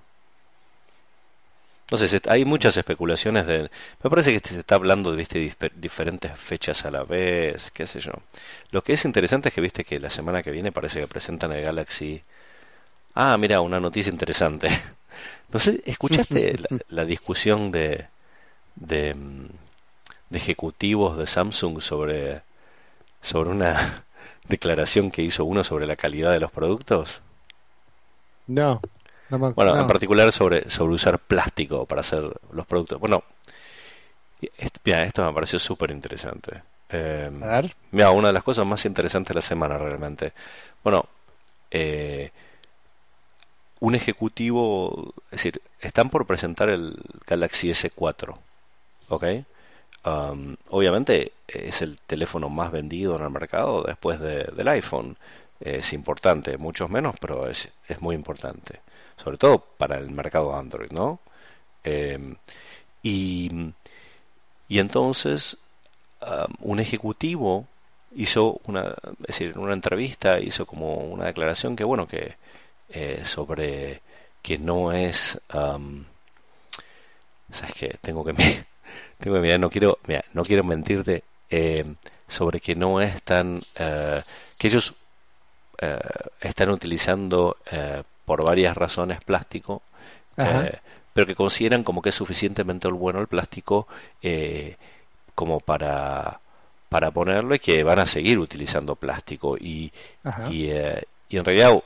no sé, se- hay muchas especulaciones de. Me parece que se está hablando de, viste, dispe- diferentes fechas a la vez, qué sé yo. Lo que es interesante es que viste que la semana que viene parece que presentan el Galaxy. Ah, mira, una noticia interesante. No sé, ¿escuchaste la, la discusión de, de, mm, de ejecutivos de Samsung sobre sobre una declaración que hizo uno sobre la calidad de los productos? no, no, me- Bueno, en no. particular sobre, sobre usar plástico para hacer los productos. Bueno, est- mira, esto me pareció súper interesante. Eh, A ver. mira, una de las cosas más interesantes de la semana realmente. Bueno, eh, un ejecutivo, es decir, están por presentar el Galaxy S cuatro, ¿ok? Um, obviamente es el teléfono más vendido en el mercado después de- del iPhone. Es importante, muchos menos, pero es, es muy importante. Sobre todo para el mercado Android, ¿no? Eh, y, y entonces um, un ejecutivo hizo una, es decir, en una entrevista hizo como una declaración que, bueno, que eh, sobre que no es, um, ¿sabes qué? Tengo que me- tengo que mirar, no quiero, mira, no quiero mentirte, eh, sobre que no es tan, eh, que ellos eh, están utilizando eh, por varias razones plástico, Ajá, eh, pero que consideran como que es suficientemente bueno el plástico eh, como para para ponerlo, y que van a seguir utilizando plástico y ajá. y, eh, y en realidad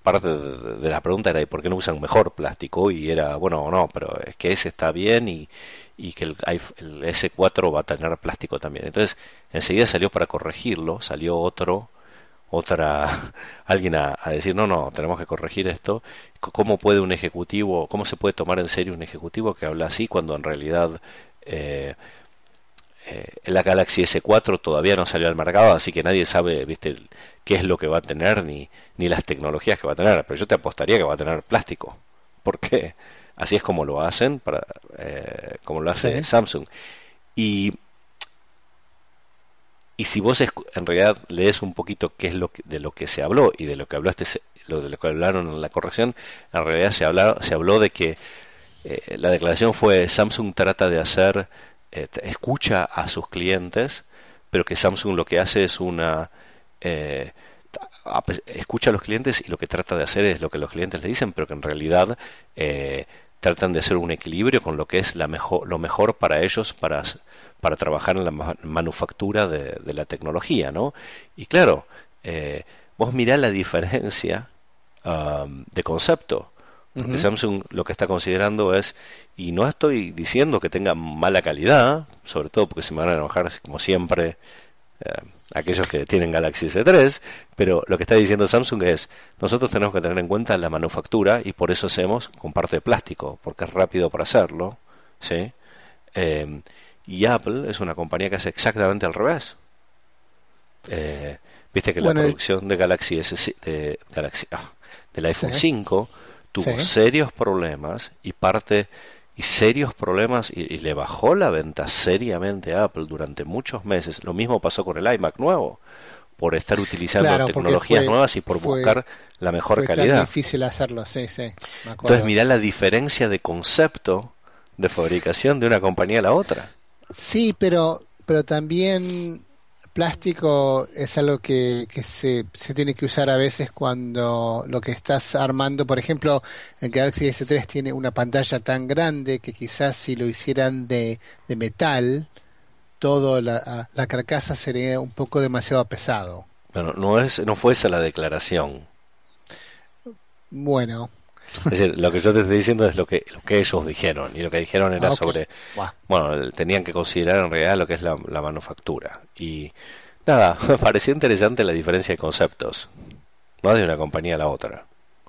parte de, de la pregunta era ¿y por qué no usan mejor plástico? Y era, bueno, no, pero es que ese está bien y, y que el, el ese cuatro va a tener plástico también. Entonces, enseguida salió para corregirlo, salió otro, otra, alguien a, a decir, no, no, tenemos que corregir esto. ¿Cómo puede un ejecutivo, cómo se puede tomar en serio un ejecutivo que habla así cuando en realidad... Eh, eh, la Galaxy S cuatro todavía no salió al mercado, así que nadie sabe, viste, qué es lo que va a tener ni, ni las tecnologías que va a tener. Pero yo te apostaría que va a tener plástico, porque así es como lo hacen, para, eh, como lo hace Sí. Samsung. Y, y si vos en realidad lees un poquito qué es lo que, de lo que se habló y de lo que hablaste, lo de lo que hablaron en la corrección, en realidad se habló, se habló de que eh, la declaración fue Samsung trata de hacer eh, escucha a sus clientes, pero que Samsung lo que hace es una eh, escucha a los clientes y lo que trata de hacer es lo que los clientes le dicen, pero que en realidad eh, tratan de hacer un equilibrio con lo que es la mejor, lo mejor para ellos para, para trabajar en la ma manufactura de, de la tecnología, ¿no? Y claro, eh, vos mirá la diferencia um, de concepto. Porque Ujú. Samsung lo que está considerando es, y no estoy diciendo que tenga mala calidad, sobre todo porque se me van a enojar como siempre eh, aquellos que tienen Galaxy S tres, pero lo que está diciendo Samsung es, nosotros tenemos que tener en cuenta la manufactura y por eso hacemos con parte de plástico, porque es rápido para hacerlo, ¿sí? Eh, y Apple es una compañía que hace exactamente al revés. Eh, Viste que la Bueno, producción de Galaxy S, de Galaxy, ah, del sí, iPhone cinco tuvo sí. serios problemas y parte y serios problemas y, y le bajó la venta seriamente a Apple durante muchos meses. Lo mismo pasó con el iMac nuevo, por estar utilizando Claro, porque tecnologías fue, nuevas y por fue, buscar la mejor fue tan calidad. difícil hacerlo, sí, sí, me Entonces acuerdo. mirá la diferencia de concepto de fabricación de una compañía a la otra. Sí, pero, pero también plástico es algo que, que se, se tiene que usar a veces cuando lo que estás armando, por ejemplo, el Galaxy S tres tiene una pantalla tan grande que quizás si lo hicieran de, de metal, todo la, la carcasa sería un poco demasiado pesado. Bueno, no es, no fue esa la declaración. Bueno, Es decir, lo que yo te estoy diciendo es lo que, lo que ellos dijeron. Y lo que dijeron era ah, ok. sobre, Buah. bueno, tenían que considerar en realidad lo que es la, la manufactura. Y nada, me pareció interesante la diferencia de conceptos, no de una compañía a la otra.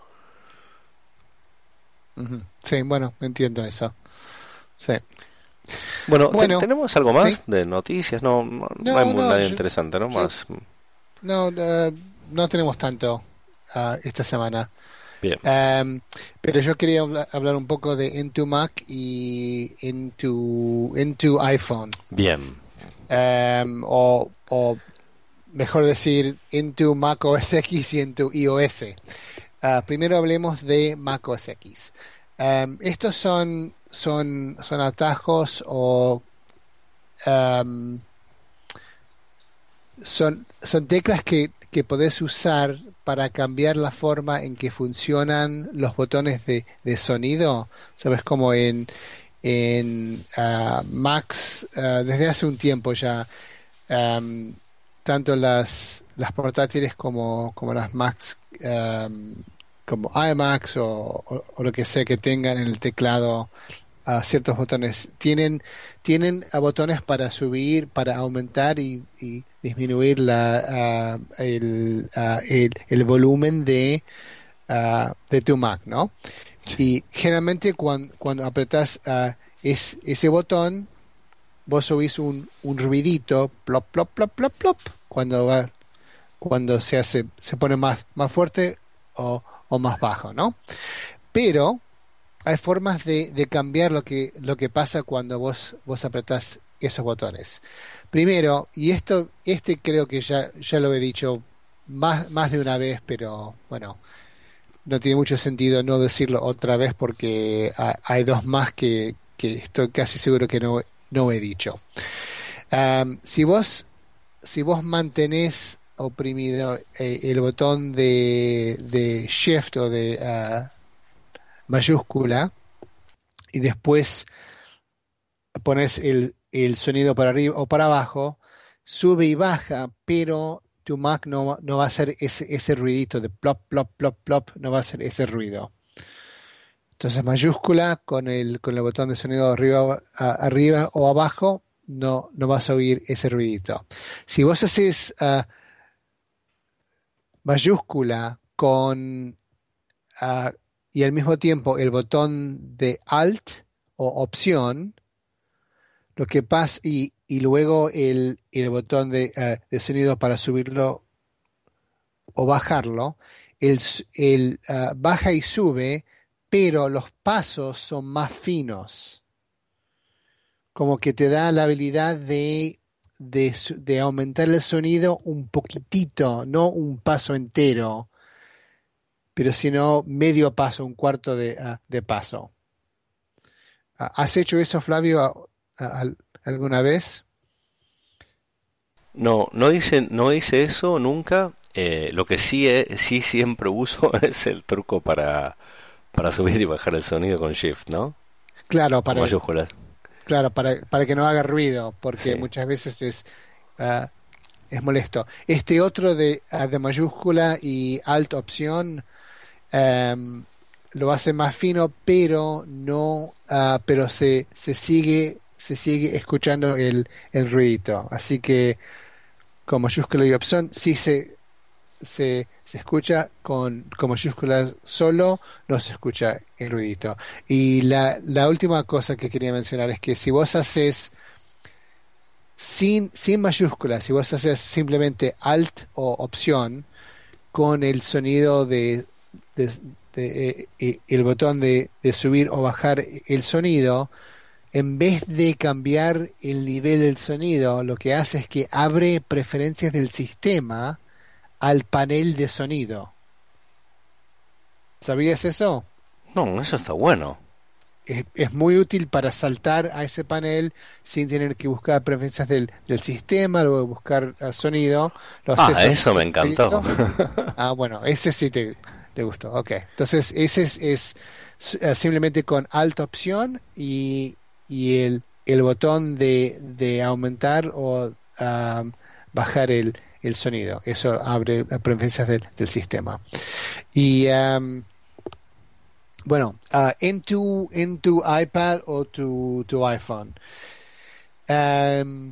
Ujú. Sí, bueno, entiendo eso. Sí. Bueno, ¿ten- Bueno, ¿tenemos algo sí. más de noticias? No, no, no hay No, mu- no, nada yo, interesante, ¿no? yo Más. no, eh, no tenemos tanto ah, esta semana. Bien, Em, pero yo quería habla- hablar un poco de Into Mac y Into, Into iPhone. bien, Em, o, o mejor decir, Into Mac O S X y Into iOS. Ah, primero hablemos de Mac O S X. Em, estos son, son, son atajos o em, son, son teclas que, que podés usar para cambiar la forma en que funcionan los botones de, de sonido. Sabes, como en, en ah, Macs, ah, desde hace un tiempo ya, am, tanto las, las portátiles como, como las Macs, am, como iMacs o, o- o lo que sea que tengan en el teclado a ciertos botones. Tienen, tienen a botones para subir, para aumentar y, y disminuir la, ah, el, ah, el, el volumen de, ah, de tu Mac, ¿no? Y generalmente cuando, cuando apretas ah, es, ese botón, vos oís un, un ruidito, plop, plop, plop, plop, plop, cuando va, cuando se hace, se pone más, más fuerte o, o más bajo, ¿no? Pero hay formas de, de cambiar lo que, lo que pasa cuando vos, vos apretás esos botones. Primero, y esto, este creo que ya, ya lo he dicho más, más de una vez, pero bueno, no tiene mucho sentido no decirlo otra vez porque ha- hay dos más que, que estoy casi seguro que no, no he dicho. Am, si vos, si vos mantenés oprimido eh, el botón de, de Shift o de ah, mayúscula, y después pones el, el sonido para arriba o para abajo, sube y baja, pero tu Mac no, no va a hacer ese, ese ruidito de plop, plop, plop, plop, no va a hacer ese ruido. Entonces mayúscula con el, con el botón de sonido arriba, a, arriba o abajo, no, no vas a oír ese ruidito. Si vos haces uh, mayúscula con uh, y al mismo tiempo el botón de Alt o opción, lo que pasa, y, y luego el, el botón de, uh, de sonido para subirlo o bajarlo, el, el uh, baja y sube, pero los pasos son más finos. Como que te da la habilidad de, de, de aumentar el sonido un poquitito, no un paso entero, pero sino medio paso, un cuarto de, uh, de paso. Uh, ¿Has hecho eso, Flavio, uh, uh, alguna vez? No, no hice, no hice eso nunca. Eh, lo que sí, eh, sí siempre uso es el truco para, para subir y bajar el sonido con Shift, ¿no? Claro, Con para, mayúsculas. claro, para, para que no haga ruido, porque Sí. muchas veces es, uh, es molesto. Este otro de, uh, de mayúscula y alt opción um, lo hace más fino, pero no, uh, pero se, se sigue, se sigue escuchando el, el ruidito. Así que con mayúscula y opción sí se, se, se escucha, con, con mayúsculas solo no se escucha el ruidito. Y la, la última cosa que quería mencionar es que si vos haces sin, sin mayúsculas, si vos haces simplemente alt o opción con el sonido de, de, de, eh, eh, el botón de, de subir o bajar el sonido, en vez de cambiar el nivel del sonido, lo que hace es que abre preferencias del sistema al panel de sonido. ¿Sabías eso? No, eso está bueno. Es, es muy útil para saltar a ese panel sin tener que buscar preferencias del, del sistema, luego buscar uh, sonido. Lo Ah, haces eso así, me encantó. rapidito. Ah, bueno, ese sí te, te gustó. Ok, entonces ese es, es uh, simplemente con alta opción y, y el, el botón de, de aumentar o um, bajar el, el sonido. Eso abre las preferencias del, del sistema. Y um, bueno, uh, en, tu, en tu iPad o tu, tu iPhone. Um,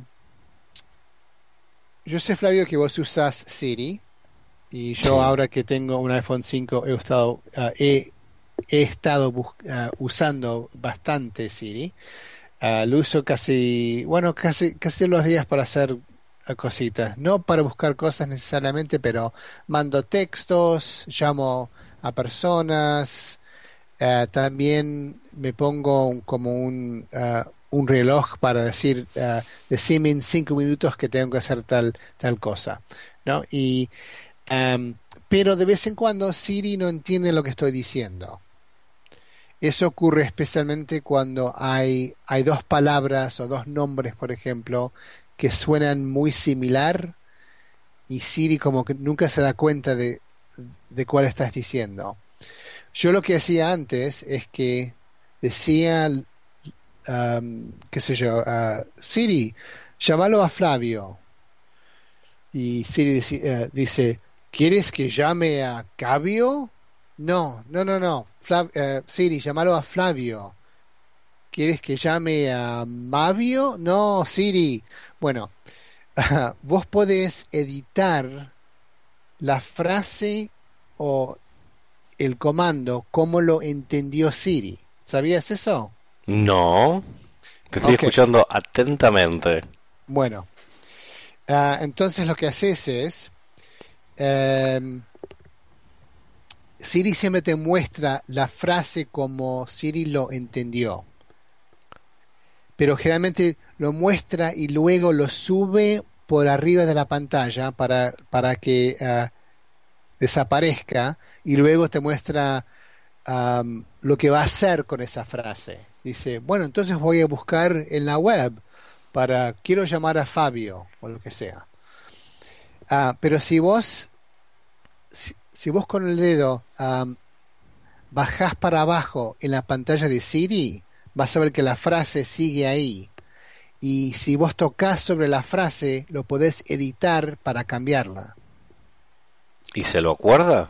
yo sé, Flavio, que vos usas Siri. Y yo Sí. ahora que tengo un iPhone cinco he estado, uh, he, he estado bus- uh, usando bastante Siri. Uh, lo uso casi, bueno, casi, casi los días para hacer uh, cositas. No para buscar cosas necesariamente, pero mando textos, llamo a personas. Uh, también me pongo un- como un, uh, un reloj para decir, uh, decime en cinco minutos que tengo que hacer tal, tal cosa, ¿no? Y Um, pero de vez en cuando Siri no entiende lo que estoy diciendo. Eso ocurre especialmente cuando hay, hay dos palabras o dos nombres, por ejemplo, que suenan muy similar y Siri como que nunca se da cuenta de, de cuál estás diciendo. Yo lo que hacía antes es que decía, um, qué sé yo, uh, Siri, llámalo a Flavio. Y Siri dice, eh, dice, ¿quieres que llame a Cabio? No, no, no, no. Flav- eh, Siri, llámalo a Flavio. ¿Quieres que llame a Mavio? No, Siri. Bueno, vos podés editar la frase o el comando como lo entendió Siri. ¿Sabías eso? No, te estoy Ok, escuchando atentamente. bueno. Ah, entonces lo que haces es... em, Siri siempre te muestra la frase como Siri lo entendió, pero generalmente lo muestra y luego lo sube por arriba de la pantalla para, para que uh, desaparezca y luego te muestra um, lo que va a hacer con esa frase. Dice, bueno, entonces voy a buscar en la web para, quiero llamar a Fabio o lo que sea. Uh, pero si vos, si, si vos con el dedo um, bajás para abajo en la pantalla de Siri, vas a ver que la frase sigue ahí. Y si vos tocas sobre la frase, lo podés editar para cambiarla. ¿Y se lo acuerda?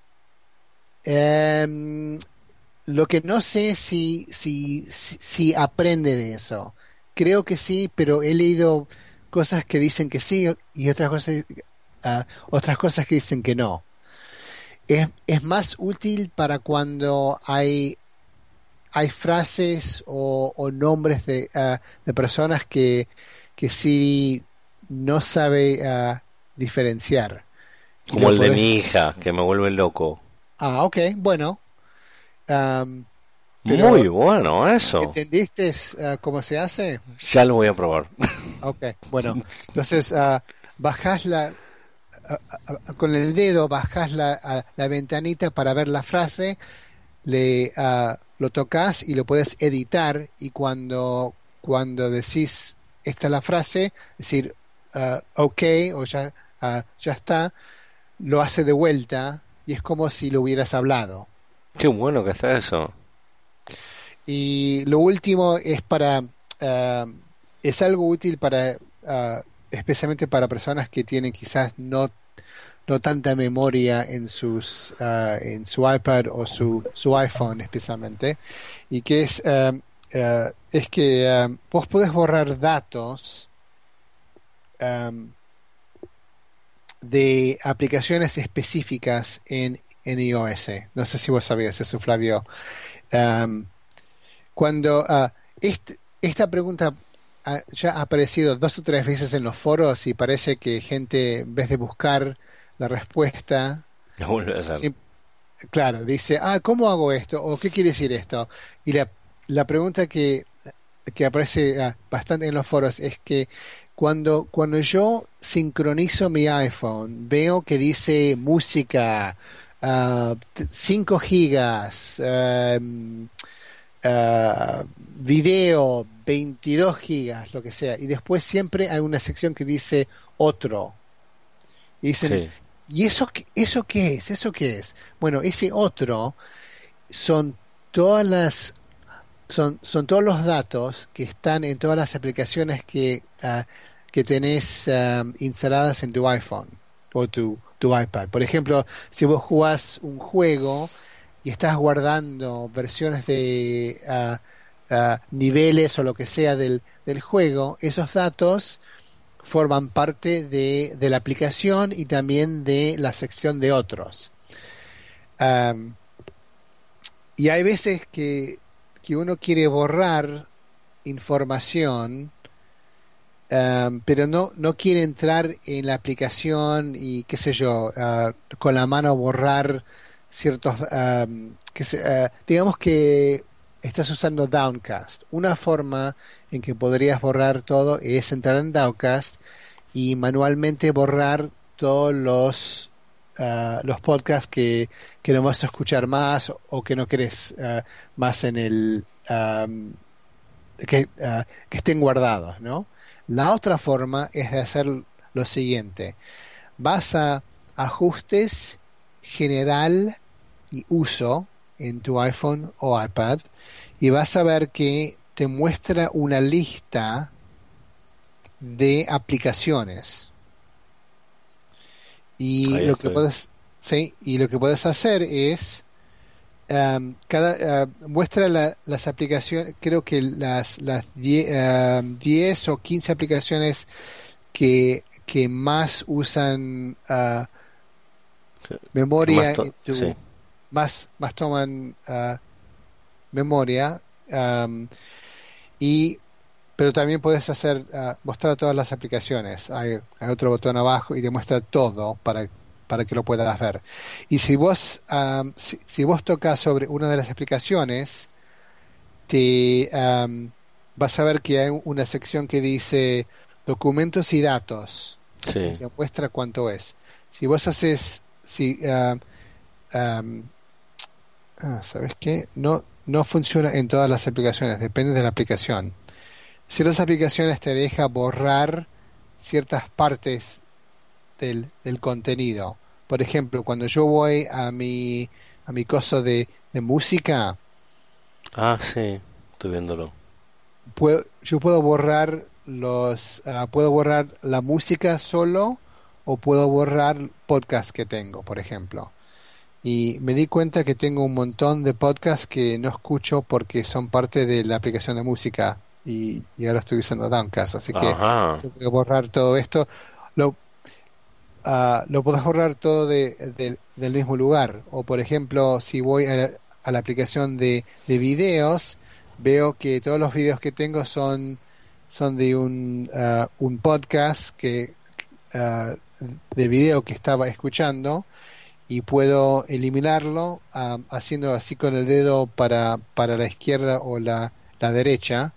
Em, lo que no sé si, si, si, si aprende de eso. Creo que sí, pero he leído cosas que dicen que sí y otras cosas, ah, otras cosas que dicen que no. Es, es más útil para cuando hay, hay frases o, o nombres de, ah, de personas que, que Siri no sabe ah, diferenciar. Y Como lo el de podés... mi hija, que me vuelve loco. Ah, ok, bueno. Am, Muy pero bueno eso. ¿entendiste ah, cómo se hace? Ya lo voy a probar. Ok, bueno. Entonces, ah, bajás la, ah, ah, ah, con el dedo bajás la, ah, la ventanita para ver la frase, le ah, lo tocas y lo puedes editar y cuando, cuando decís esta es la frase, decir ah, ok o ya, ah, ya está, lo hace de vuelta y es como si lo hubieras hablado. Qué bueno que está eso. Y lo último es para, ah, es algo útil para, ah, especialmente para personas que tienen quizás no, no tanta memoria en sus, ah, en su iPad o su, su iPhone especialmente, y que es, ah, ah, es que ah, vos podés borrar datos ah, de aplicaciones específicas en, en iOS. No sé si vos sabías eso, Flavio. Um, Cuando ah, este- esta pregunta ah, ya ha aparecido dos o tres veces en los foros y parece que gente, en vez de buscar la respuesta, Lo vuelve a hacer. sim- claro, dice, ah, ¿cómo hago esto? ¿O qué quiere decir esto? Y la, la pregunta que, que aparece ah, bastante en los foros es que cuando, cuando yo sincronizo mi iPhone, veo que dice música, ah, cinco gigas, em, ah, video, veintidós gigas, lo que sea, y después siempre hay una sección que dice otro. Y dicen, Sí, ¿y eso, qué- eso qué es? ¿Eso qué es? Bueno, ese otro son todas las, son, son todos los datos que están en todas las aplicaciones que, ah, que tenés ah, instaladas en tu iPhone o tu, tu iPad. Por ejemplo, si vos jugás un juego y estás guardando versiones de ah, ah, niveles o lo que sea del, del juego, esos datos forman parte de, de la aplicación y también de la sección de otros. Am, y hay veces que, que uno quiere borrar información, am, pero no, no quiere entrar en la aplicación y qué sé yo, ah, con la mano borrar ciertos, am, que se- ah, digamos que estás usando Downcast. Una forma en que podrías borrar todo es entrar en Downcast y manualmente borrar todos los, ah, los podcasts que, que no vas a escuchar más o que no querés ah, más en el am, que, ah, que estén guardados, ¿no? La otra forma es de hacer lo siguiente. Vas a ajustes general y uso en tu iPhone o iPad y vas a ver que te muestra una lista de aplicaciones. Y ahí lo que estoy. puedes, sí, y lo que puedes hacer es um, cada uh, muestra la- las aplicaciones, creo que las las die- um, diez o quince aplicaciones que que más usan uh, Que, que más memoria to- en sí. tu más más toman uh, memoria um, y pero también puedes hacer ah, mostrar todas las aplicaciones. Hay, hay otro botón abajo y te muestra todo para, para que lo puedas ver. Y si vos, am, si, si vos tocas sobre una de las aplicaciones, te am, vas a ver que hay una sección que dice documentos y datos y Sí. te muestra cuánto es. Si vos haces, si, am, am, ah, ¿sabes qué? No, no funciona en todas las aplicaciones, depende de la aplicación. Ciertas aplicaciones te deja borrar ciertas partes del, del contenido. Por ejemplo, cuando yo voy a mi a mi coso de, de música, Ah, sí. Estoy viéndolo. puedo, yo puedo borrar los ah, puedo borrar la música solo o puedo borrar podcasts que tengo, por ejemplo. Y me di cuenta que tengo un montón de podcasts que no escucho porque son parte de la aplicación de música y, y ahora estoy usando Downcast, así que Ajá. tengo que borrar todo esto. Lo, ah, lo puedes borrar todo de, de- del mismo lugar. O por ejemplo, si voy a la, a la aplicación de, de videos, veo que todos los videos que tengo son, son de un, ah, un podcast que, ah, de video que estaba escuchando y puedo eliminarlo ah, haciendo así con el dedo para, para la izquierda o la, la derecha.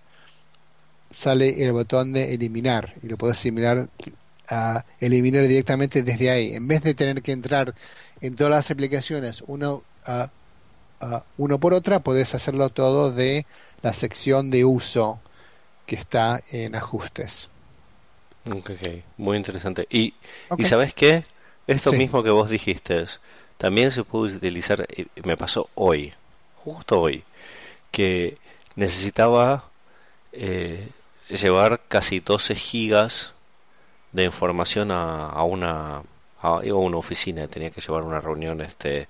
Sale el botón de eliminar y lo puedes eliminar, a eliminar directamente desde ahí, en vez de tener que entrar en todas las aplicaciones uno, a a uno por otra, podés hacerlo todo de la sección de uso que está en ajustes. Ok, ok, muy interesante. Y, y Ok, ¿sabes qué? Esto sí. mismo que vos dijiste, también se puede utilizar, y me pasó hoy, justo hoy, que necesitaba eh, llevar casi doce gigas de información a, a una a, iba a una oficina, tenía que llevar una reunión, este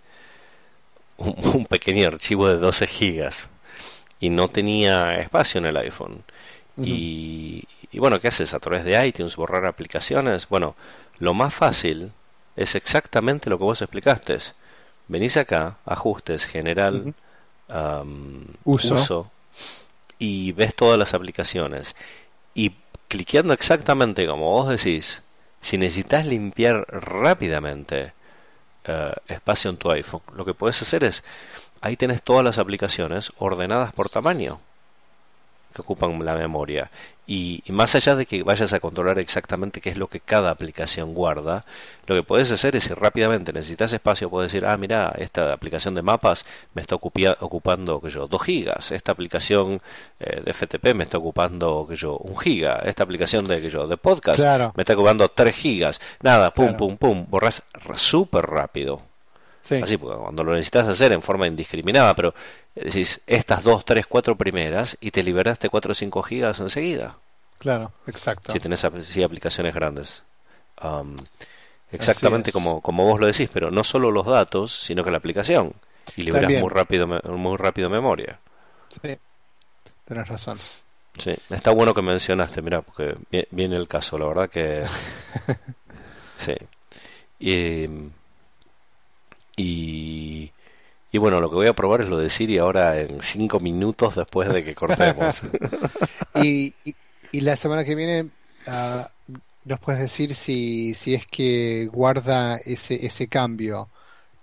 un, un pequeño archivo de doce gigas y no tenía espacio en el iPhone. Ujú, Y, y bueno, ¿qué haces? A través de iTunes, borrar aplicaciones. Bueno, lo más fácil es exactamente lo que vos explicaste. Venís acá, ajustes, general, ujú. am, Uso, uso, y ves todas las aplicaciones. Y cliqueando exactamente como vos decís, si necesitas limpiar rápidamente eh, espacio en tu iPhone, lo que puedes hacer es, ahí tenés todas las aplicaciones ordenadas por tamaño que ocupan la memoria. Y, y más allá de que vayas a controlar exactamente qué es lo que cada aplicación guarda, lo que puedes hacer es, si rápidamente necesitas espacio, puedes decir, ah, mira, esta aplicación de mapas me está ocupia- ocupando, que yo, dos gigas, esta aplicación eh, de F T P me está ocupando, que yo, un giga, esta aplicación de, que yo, de podcast claro, me está ocupando tres gigas, nada, pum, claro. pum, pum, borras r- súper rápido. Sí, Así, porque cuando lo necesitas hacer en forma indiscriminada, pero eh, decís estas dos, tres, cuatro primeras y te liberaste cuatro o cinco gigas enseguida, claro, si exacto. tenés ap- si aplicaciones grandes. Am, Así exactamente es. como, como vos lo decís, pero no solo los datos, sino que la aplicación. Y liberás muy También, rápido, me- muy rápido memoria. sí, tenés razón. Sí, está bueno que mencionaste, mira, porque vi- viene el caso, la verdad que sí. Y, y, y bueno, lo que voy a probar es lo de Siri ahora en cinco minutos después de que cortemos. Y, y, y la semana que viene, ah, nos puedes decir si, si es que guarda ese, ese cambio,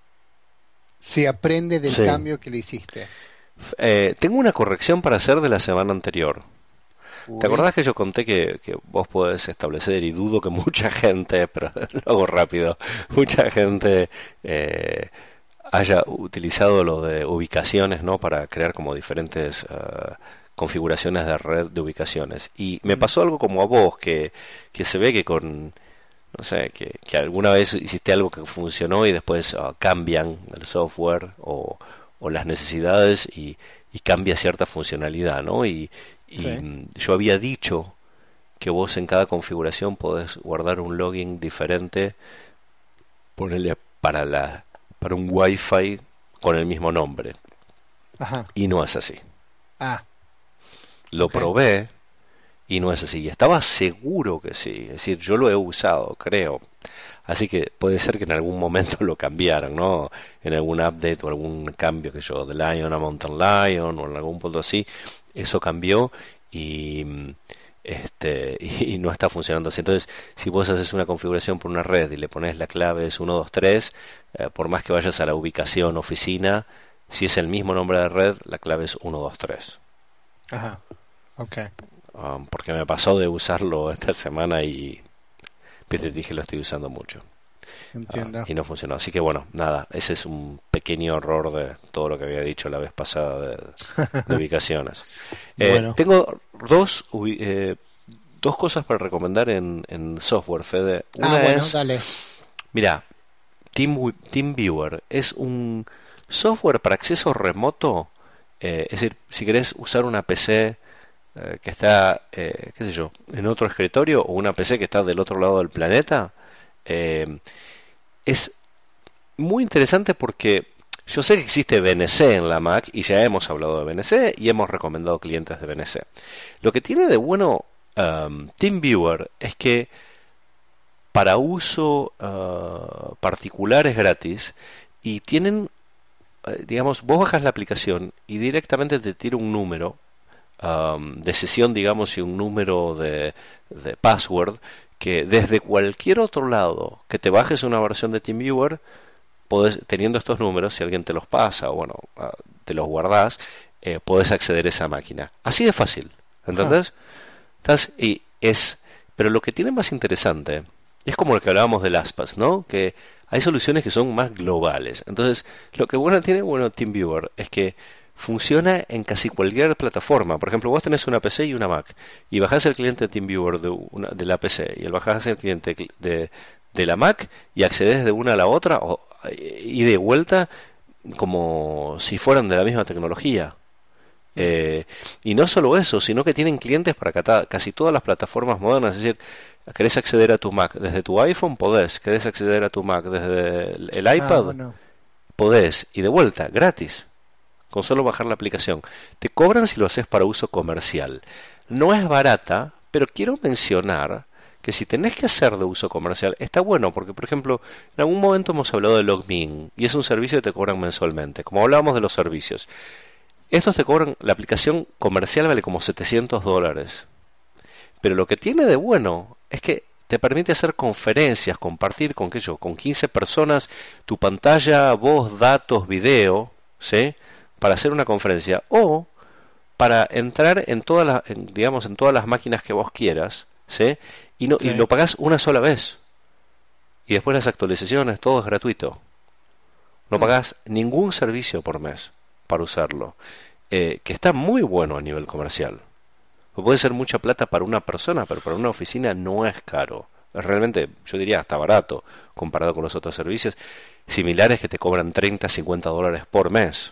si aprende del Sí. cambio que le hiciste. Eh, tengo una corrección para hacer de la semana anterior. ¿Te Uy, acordás que yo conté que, que vos podés establecer, y dudo que mucha gente, pero lo hago rápido, mucha gente eh, haya utilizado lo de ubicaciones, ¿no? Para crear como diferentes ah, configuraciones de red de ubicaciones. Y me ujú, pasó algo como a vos, que, que se ve que con, no sé, que, que alguna vez hiciste algo que funcionó y después ah, cambian el software o, o las necesidades y, y cambia cierta funcionalidad, ¿no? Y, y sí, mm, yo había dicho que vos en cada configuración podés guardar un login diferente, ponerle para la para un Wi-Fi con el mismo nombre. ajá, Y no es así. ah, Lo ok, probé y no es así. Y estaba seguro que sí. Es decir, yo lo he usado, creo. Así que puede ser que en algún momento lo cambiaran, ¿no? En algún update o algún cambio que yo, de Lion a Mountain Lion o en algún punto así, eso cambió y mm, este y no está funcionando así. Entonces, si vos haces una configuración por una red y le pones la clave es uno dos tres, eh, por más que vayas a la ubicación oficina, si es el mismo nombre de red, la clave es uno dos tres. ajá, ok, Um, porque me pasó de usarlo esta semana y viste, dije lo estoy usando mucho. Ah, entiendo. y no funcionó. Así que bueno, nada, ese es un pequeño error de todo lo que había dicho la vez pasada de, de ubicaciones. Eh, Bueno, tengo dos, ubi- eh, dos cosas para recomendar en, en software, Fede. ah, Una bueno, es, dale. mira, Team, TeamViewer es un software para acceso remoto. Eh, es decir, si querés usar una P C eh, que está, eh, qué sé yo, en otro escritorio o una P C que está del otro lado del planeta, eh, es muy interesante porque yo sé que existe V N C en la Mac y ya hemos hablado de V N C y hemos recomendado clientes de V N C. Lo que tiene de bueno um, TeamViewer es que para uso uh, particular es gratis y tienen, uh, digamos, vos bajas la aplicación y directamente te tira un número um, de sesión, digamos, y un número de, de password que desde cualquier otro lado que te bajes una versión de TeamViewer, podés, teniendo estos números, si alguien te los pasa o bueno, uh, te los guardás, eh, podés acceder a esa máquina. Así de fácil, ¿entendés? Ah. Entonces, y es, pero lo que tiene más interesante es como lo que hablábamos de LastPass, ¿no? Que hay soluciones que son más globales. Entonces, lo que bueno tiene bueno TeamViewer es que funciona en casi cualquier plataforma. Por ejemplo, vos tenés una P C y una Mac y bajás el cliente de TeamViewer de, una, de la P C y el bajás el cliente de, de la Mac y accedes de una a la otra o, y de vuelta como si fueran de la misma tecnología. Eh, y no solo eso, sino que tienen clientes para cata- casi todas las plataformas modernas. Es decir, querés acceder a tu Mac desde tu iPhone, podés. Querés acceder a tu Mac desde el, el iPad, ah, bueno. podés. Y de vuelta, gratis, con solo bajar la aplicación. Te cobran si lo haces para uso comercial. No es barata, pero quiero mencionar que si tenés que hacer de uso comercial, está bueno, porque por ejemplo, en algún momento hemos hablado de LogMeIn, y es un servicio que te cobran mensualmente, como hablábamos de los servicios. Estos te cobran, la aplicación comercial vale como setecientos dólares. Pero lo que tiene de bueno es que te permite hacer conferencias, compartir con qué yo, con quince personas, tu pantalla, voz, datos, video, ¿sí? Para hacer una conferencia o para entrar en todas las, en, digamos, en todas las máquinas que vos quieras, ¿sí? Y no, sí. y lo pagás una sola vez. Y después las actualizaciones, todo es gratuito. No pagás mm. ningún servicio por mes para usarlo, eh, que está muy bueno a nivel comercial. Puede ser mucha plata para una persona, pero para una oficina no es caro. Es realmente, yo diría, hasta barato comparado con los otros servicios similares que te cobran treinta, cincuenta dólares por mes.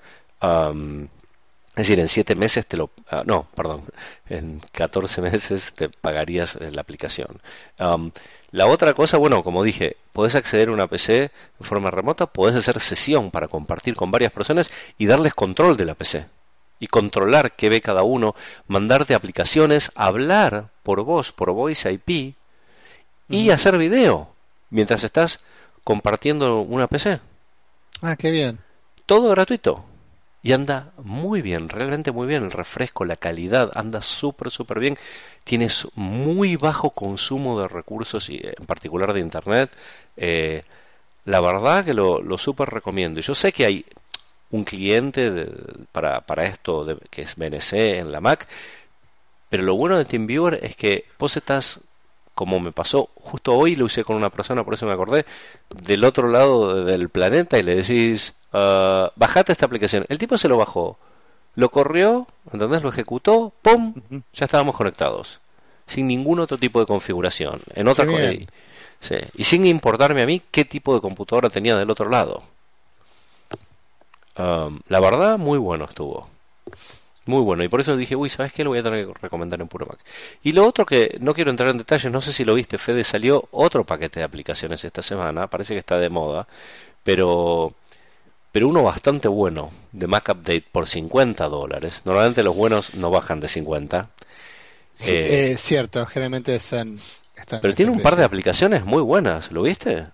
Um, es decir, en siete meses te lo... Uh, no, perdón, en catorce meses te pagarías la aplicación. Um, la otra cosa, bueno, como dije, podés acceder a una P C de forma remota, podés hacer sesión para compartir con varias personas y darles control de la P C. Y controlar qué ve cada uno, mandarte aplicaciones, hablar por voz, por Voice I P y uh-huh. hacer video mientras estás compartiendo una P C. Ah, qué bien. Todo gratuito. Y anda muy bien, realmente muy bien. El refresco, la calidad, anda súper, súper bien. Tienes muy bajo consumo de recursos, y en particular de internet. Eh, la verdad que lo, lo súper recomiendo. Y yo sé que hay un cliente de, para, para esto de, que es V N C en la Mac, pero lo bueno de TeamViewer es que vos estás, como me pasó justo hoy, lo usé con una persona, por eso me acordé, del otro lado del planeta y le decís, uh, bajate esta aplicación. El tipo se lo bajó, lo corrió, ¿entendés? Lo ejecutó, ¡pum! Uh-huh. Ya estábamos conectados, sin ningún otro tipo de configuración, en otra cosa, y, sí, y sin importarme a mí qué tipo de computadora tenía del otro lado. Um, la verdad, muy bueno estuvo. Muy bueno. Y por eso dije, uy, ¿sabes qué? Lo voy a tener que recomendar en Puro Mac. Y lo otro que no quiero entrar en detalles, no sé si lo viste, Fede, salió otro paquete de aplicaciones esta semana. Parece que está de moda. Pero pero uno bastante bueno, de Mac Update, por cincuenta dólares. Normalmente los buenos no bajan de cincuenta. Eh, eh, cierto, generalmente son... Pero tiene un par de aplicaciones muy buenas. ¿Lo viste?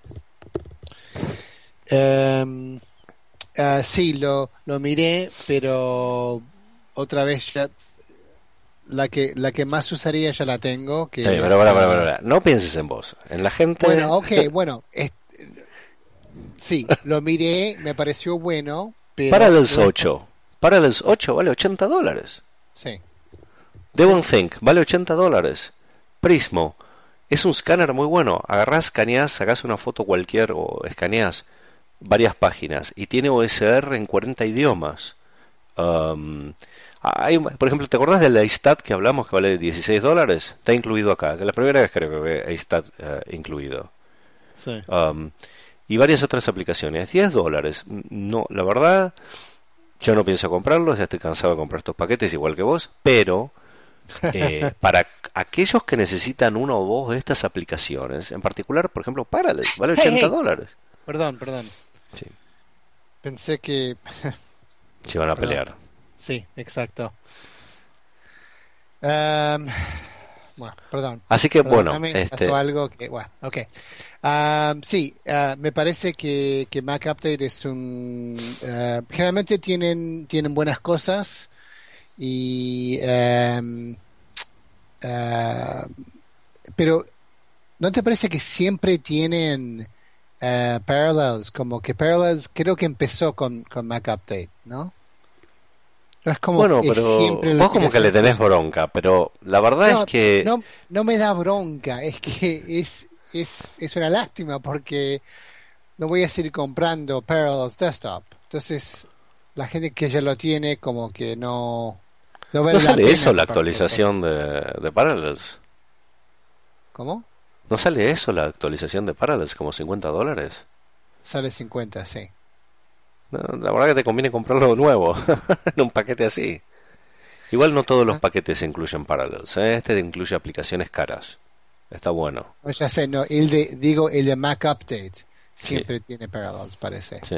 Um... Uh, sí, lo, lo miré, pero otra vez ya la que la que más usaría ya la tengo. Que sí, es, pero, pero, pero, pero, pero, no pienses en vos, en la gente. Bueno, ok, bueno, es, sí, lo miré, me pareció bueno, pero Parallels ocho, Parallels ocho vale ochenta dólares. Sí. Devon Think vale ochenta dólares. Prismo es un escáner muy bueno. Agarrás, escaneás, sacás una foto cualquier o escaneás varias páginas y tiene O S R en cuarenta idiomas. Um, hay, por ejemplo, ¿te acordás del iStat que hablamos que vale dieciséis dólares? Está incluido acá, que la primera vez creo que ve iStat uh, incluido. Sí. Um, y varias otras aplicaciones. diez dólares. No, la verdad, yo no pienso comprarlos, ya estoy cansado de comprar estos paquetes igual que vos, pero Eh, para aquellos que necesitan una o dos de estas aplicaciones, en particular, por ejemplo, Parallels, vale Hey, ochenta hey. dólares. Perdón, perdón. Sí, Pensé que... se van a Perdón. pelear. Sí, exacto. Am, bueno, perdón. Así que bueno, Perdóname, este, pasó algo que... Bueno, ok. Am, sí, ah, me parece que, que Mac Update es un... ah, generalmente tienen, tienen buenas cosas y... am, ah, pero ¿no te parece que siempre tienen eh, Parallels? Como que Parallels creo que empezó con, con Mac Update, ¿no? No es como bueno, es pero siempre lo vos que como que le hacen. tenés bronca, pero la verdad es No, que, no, no me da bronca, es que es, es, es una lástima porque no voy a seguir comprando Parallels Desktop. Entonces, la gente que ya lo tiene como que no, no ¿no vale la sale pena eso la comprar otra cosa. actualización de, de Parallels? ¿Cómo? ¿No sale eso la actualización de Parallels como cincuenta dólares? Sale cincuenta, sí. No, la verdad que te conviene comprarlo de nuevo, en un paquete así. Igual no todos los paquetes incluyen Parallels, ¿eh? Este incluye aplicaciones caras. Está bueno. No, ya sé, no, el de, digo, el de Mac Update Sí, siempre tiene Parallels, parece. sí,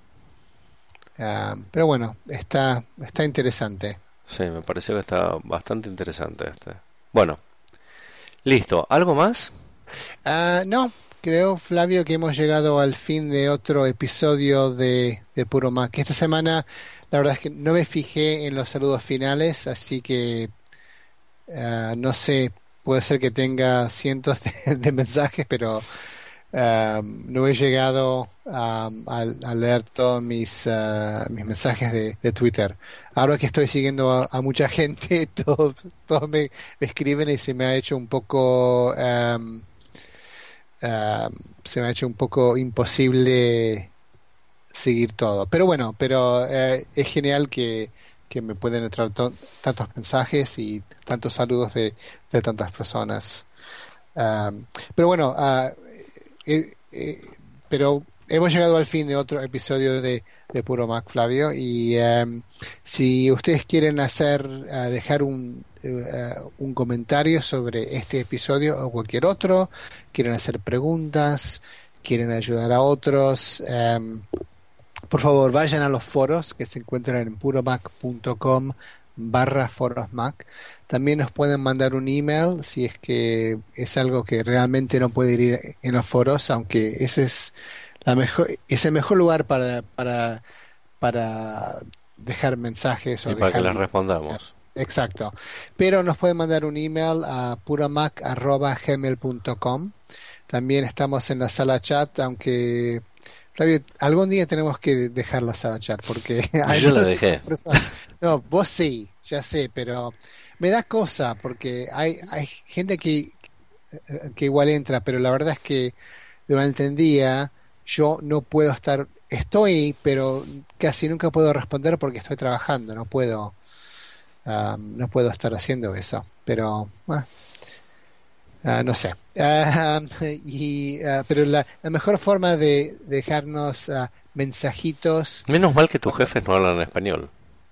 Ah, pero bueno, está, está interesante. sí, me pareció que está bastante interesante este. Bueno, listo. ¿Algo más? Ah, no, creo, Flavio, que hemos llegado al fin de otro episodio de, de Puro Mac. Esta semana, la verdad es que no me fijé en los saludos finales, así que ah, no sé, puede ser que tenga cientos de, de mensajes, pero ah, no he llegado a, a- a leer todos mis, ah, mis mensajes de, de Twitter. Ahora que estoy siguiendo a, a mucha gente, todos, todos me, me escriben y se me ha hecho un poco... am, ah, se me ha hecho un poco imposible seguir todo. Pero bueno, pero eh, es genial que, que me pueden entrar to- tantos mensajes y tantos saludos de, de tantas personas. Um, pero bueno, ah, eh, eh, pero hemos llegado al fin de otro episodio de, de Puro Mac, Flavio, y em, si ustedes quieren hacer, ah, dejar un, eh, ah, un comentario sobre este episodio o cualquier otro, quieren hacer preguntas, quieren ayudar a otros, em, por favor, vayan a los foros que se encuentran en puromac.com barra forosmac. También nos pueden mandar un email si es que es algo que realmente no puede ir en los foros, aunque ese es la mejor, es el mejor lugar para, para, para dejar mensajes Y o para que dejar les ideas. respondamos. Exacto. Pero nos pueden mandar un email a puromac arroba gmail punto com. También estamos en la sala chat, aunque Flavio, algún día tenemos que dejar la sala chat porque hay Yo la más dejé. personas. No, vos sí, ya sé, pero me da cosa porque hay, hay gente que, que igual entra, pero la verdad es que durante el día yo no puedo estar, estoy, pero casi nunca puedo responder porque estoy trabajando, no puedo, um, no puedo estar haciendo eso, pero bueno, Ah, no sé. Ah, y, ah, pero la, la mejor forma de dejarnos ah, mensajitos, Menos mal que tus bueno, jefes no hablan español.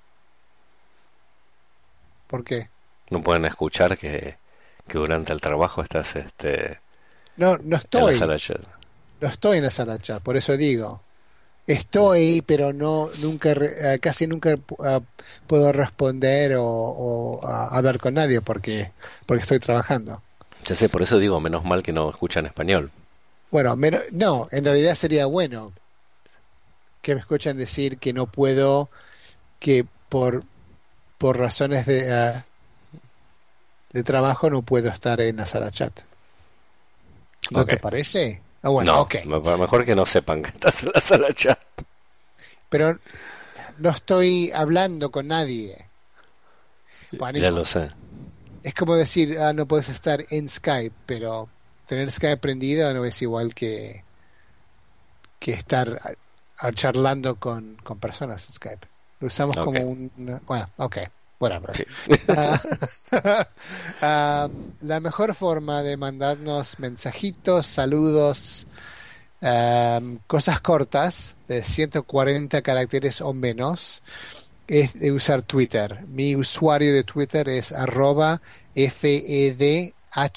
¿por qué? No pueden escuchar que, que durante el trabajo estás este, No, no en la sala estoy, de chat. no estoy en la sala chat, por eso digo, estoy, pero no, nunca, re- ah, casi nunca ah, puedo responder o, o, ah, hablar con nadie porque, porque estoy trabajando. Ya sé, por eso digo, menos mal que no escuchan español. Bueno, meno- no, en realidad sería bueno que me escuchan decir que no puedo, que por, por razones de, ah, de trabajo no puedo estar en la sala chat. ¿No Ok. te parece? Ah, bueno, No, ok. me- mejor que no sepan que estás en la sala de chat. Pero no estoy hablando con nadie. Bueno, no Ya lo importa. sé. Es como decir, ah, no puedes estar en Skype, pero tener Skype prendido no es igual que, que estar ah, ah, charlando con, con personas en Skype. Lo usamos Ok. como un... Bueno, ok, whatever. Sí. Ah, ah, la mejor forma de mandarnos mensajitos, saludos, um, cosas cortas de ciento cuarenta caracteres o menos es de usar Twitter. Mi usuario de Twitter es arroba fedhat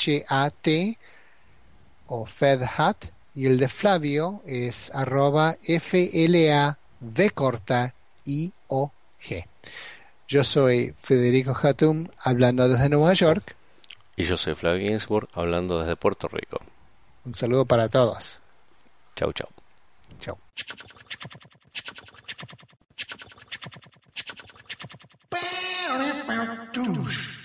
o fedhat, y el de Flavio es arroba flav corta iog. Yo soy Federico Hatum, hablando desde Nueva York. Y yo soy Flavio Ginsburg, hablando desde Puerto Rico. Un saludo para todos. Chau, chau. Chau.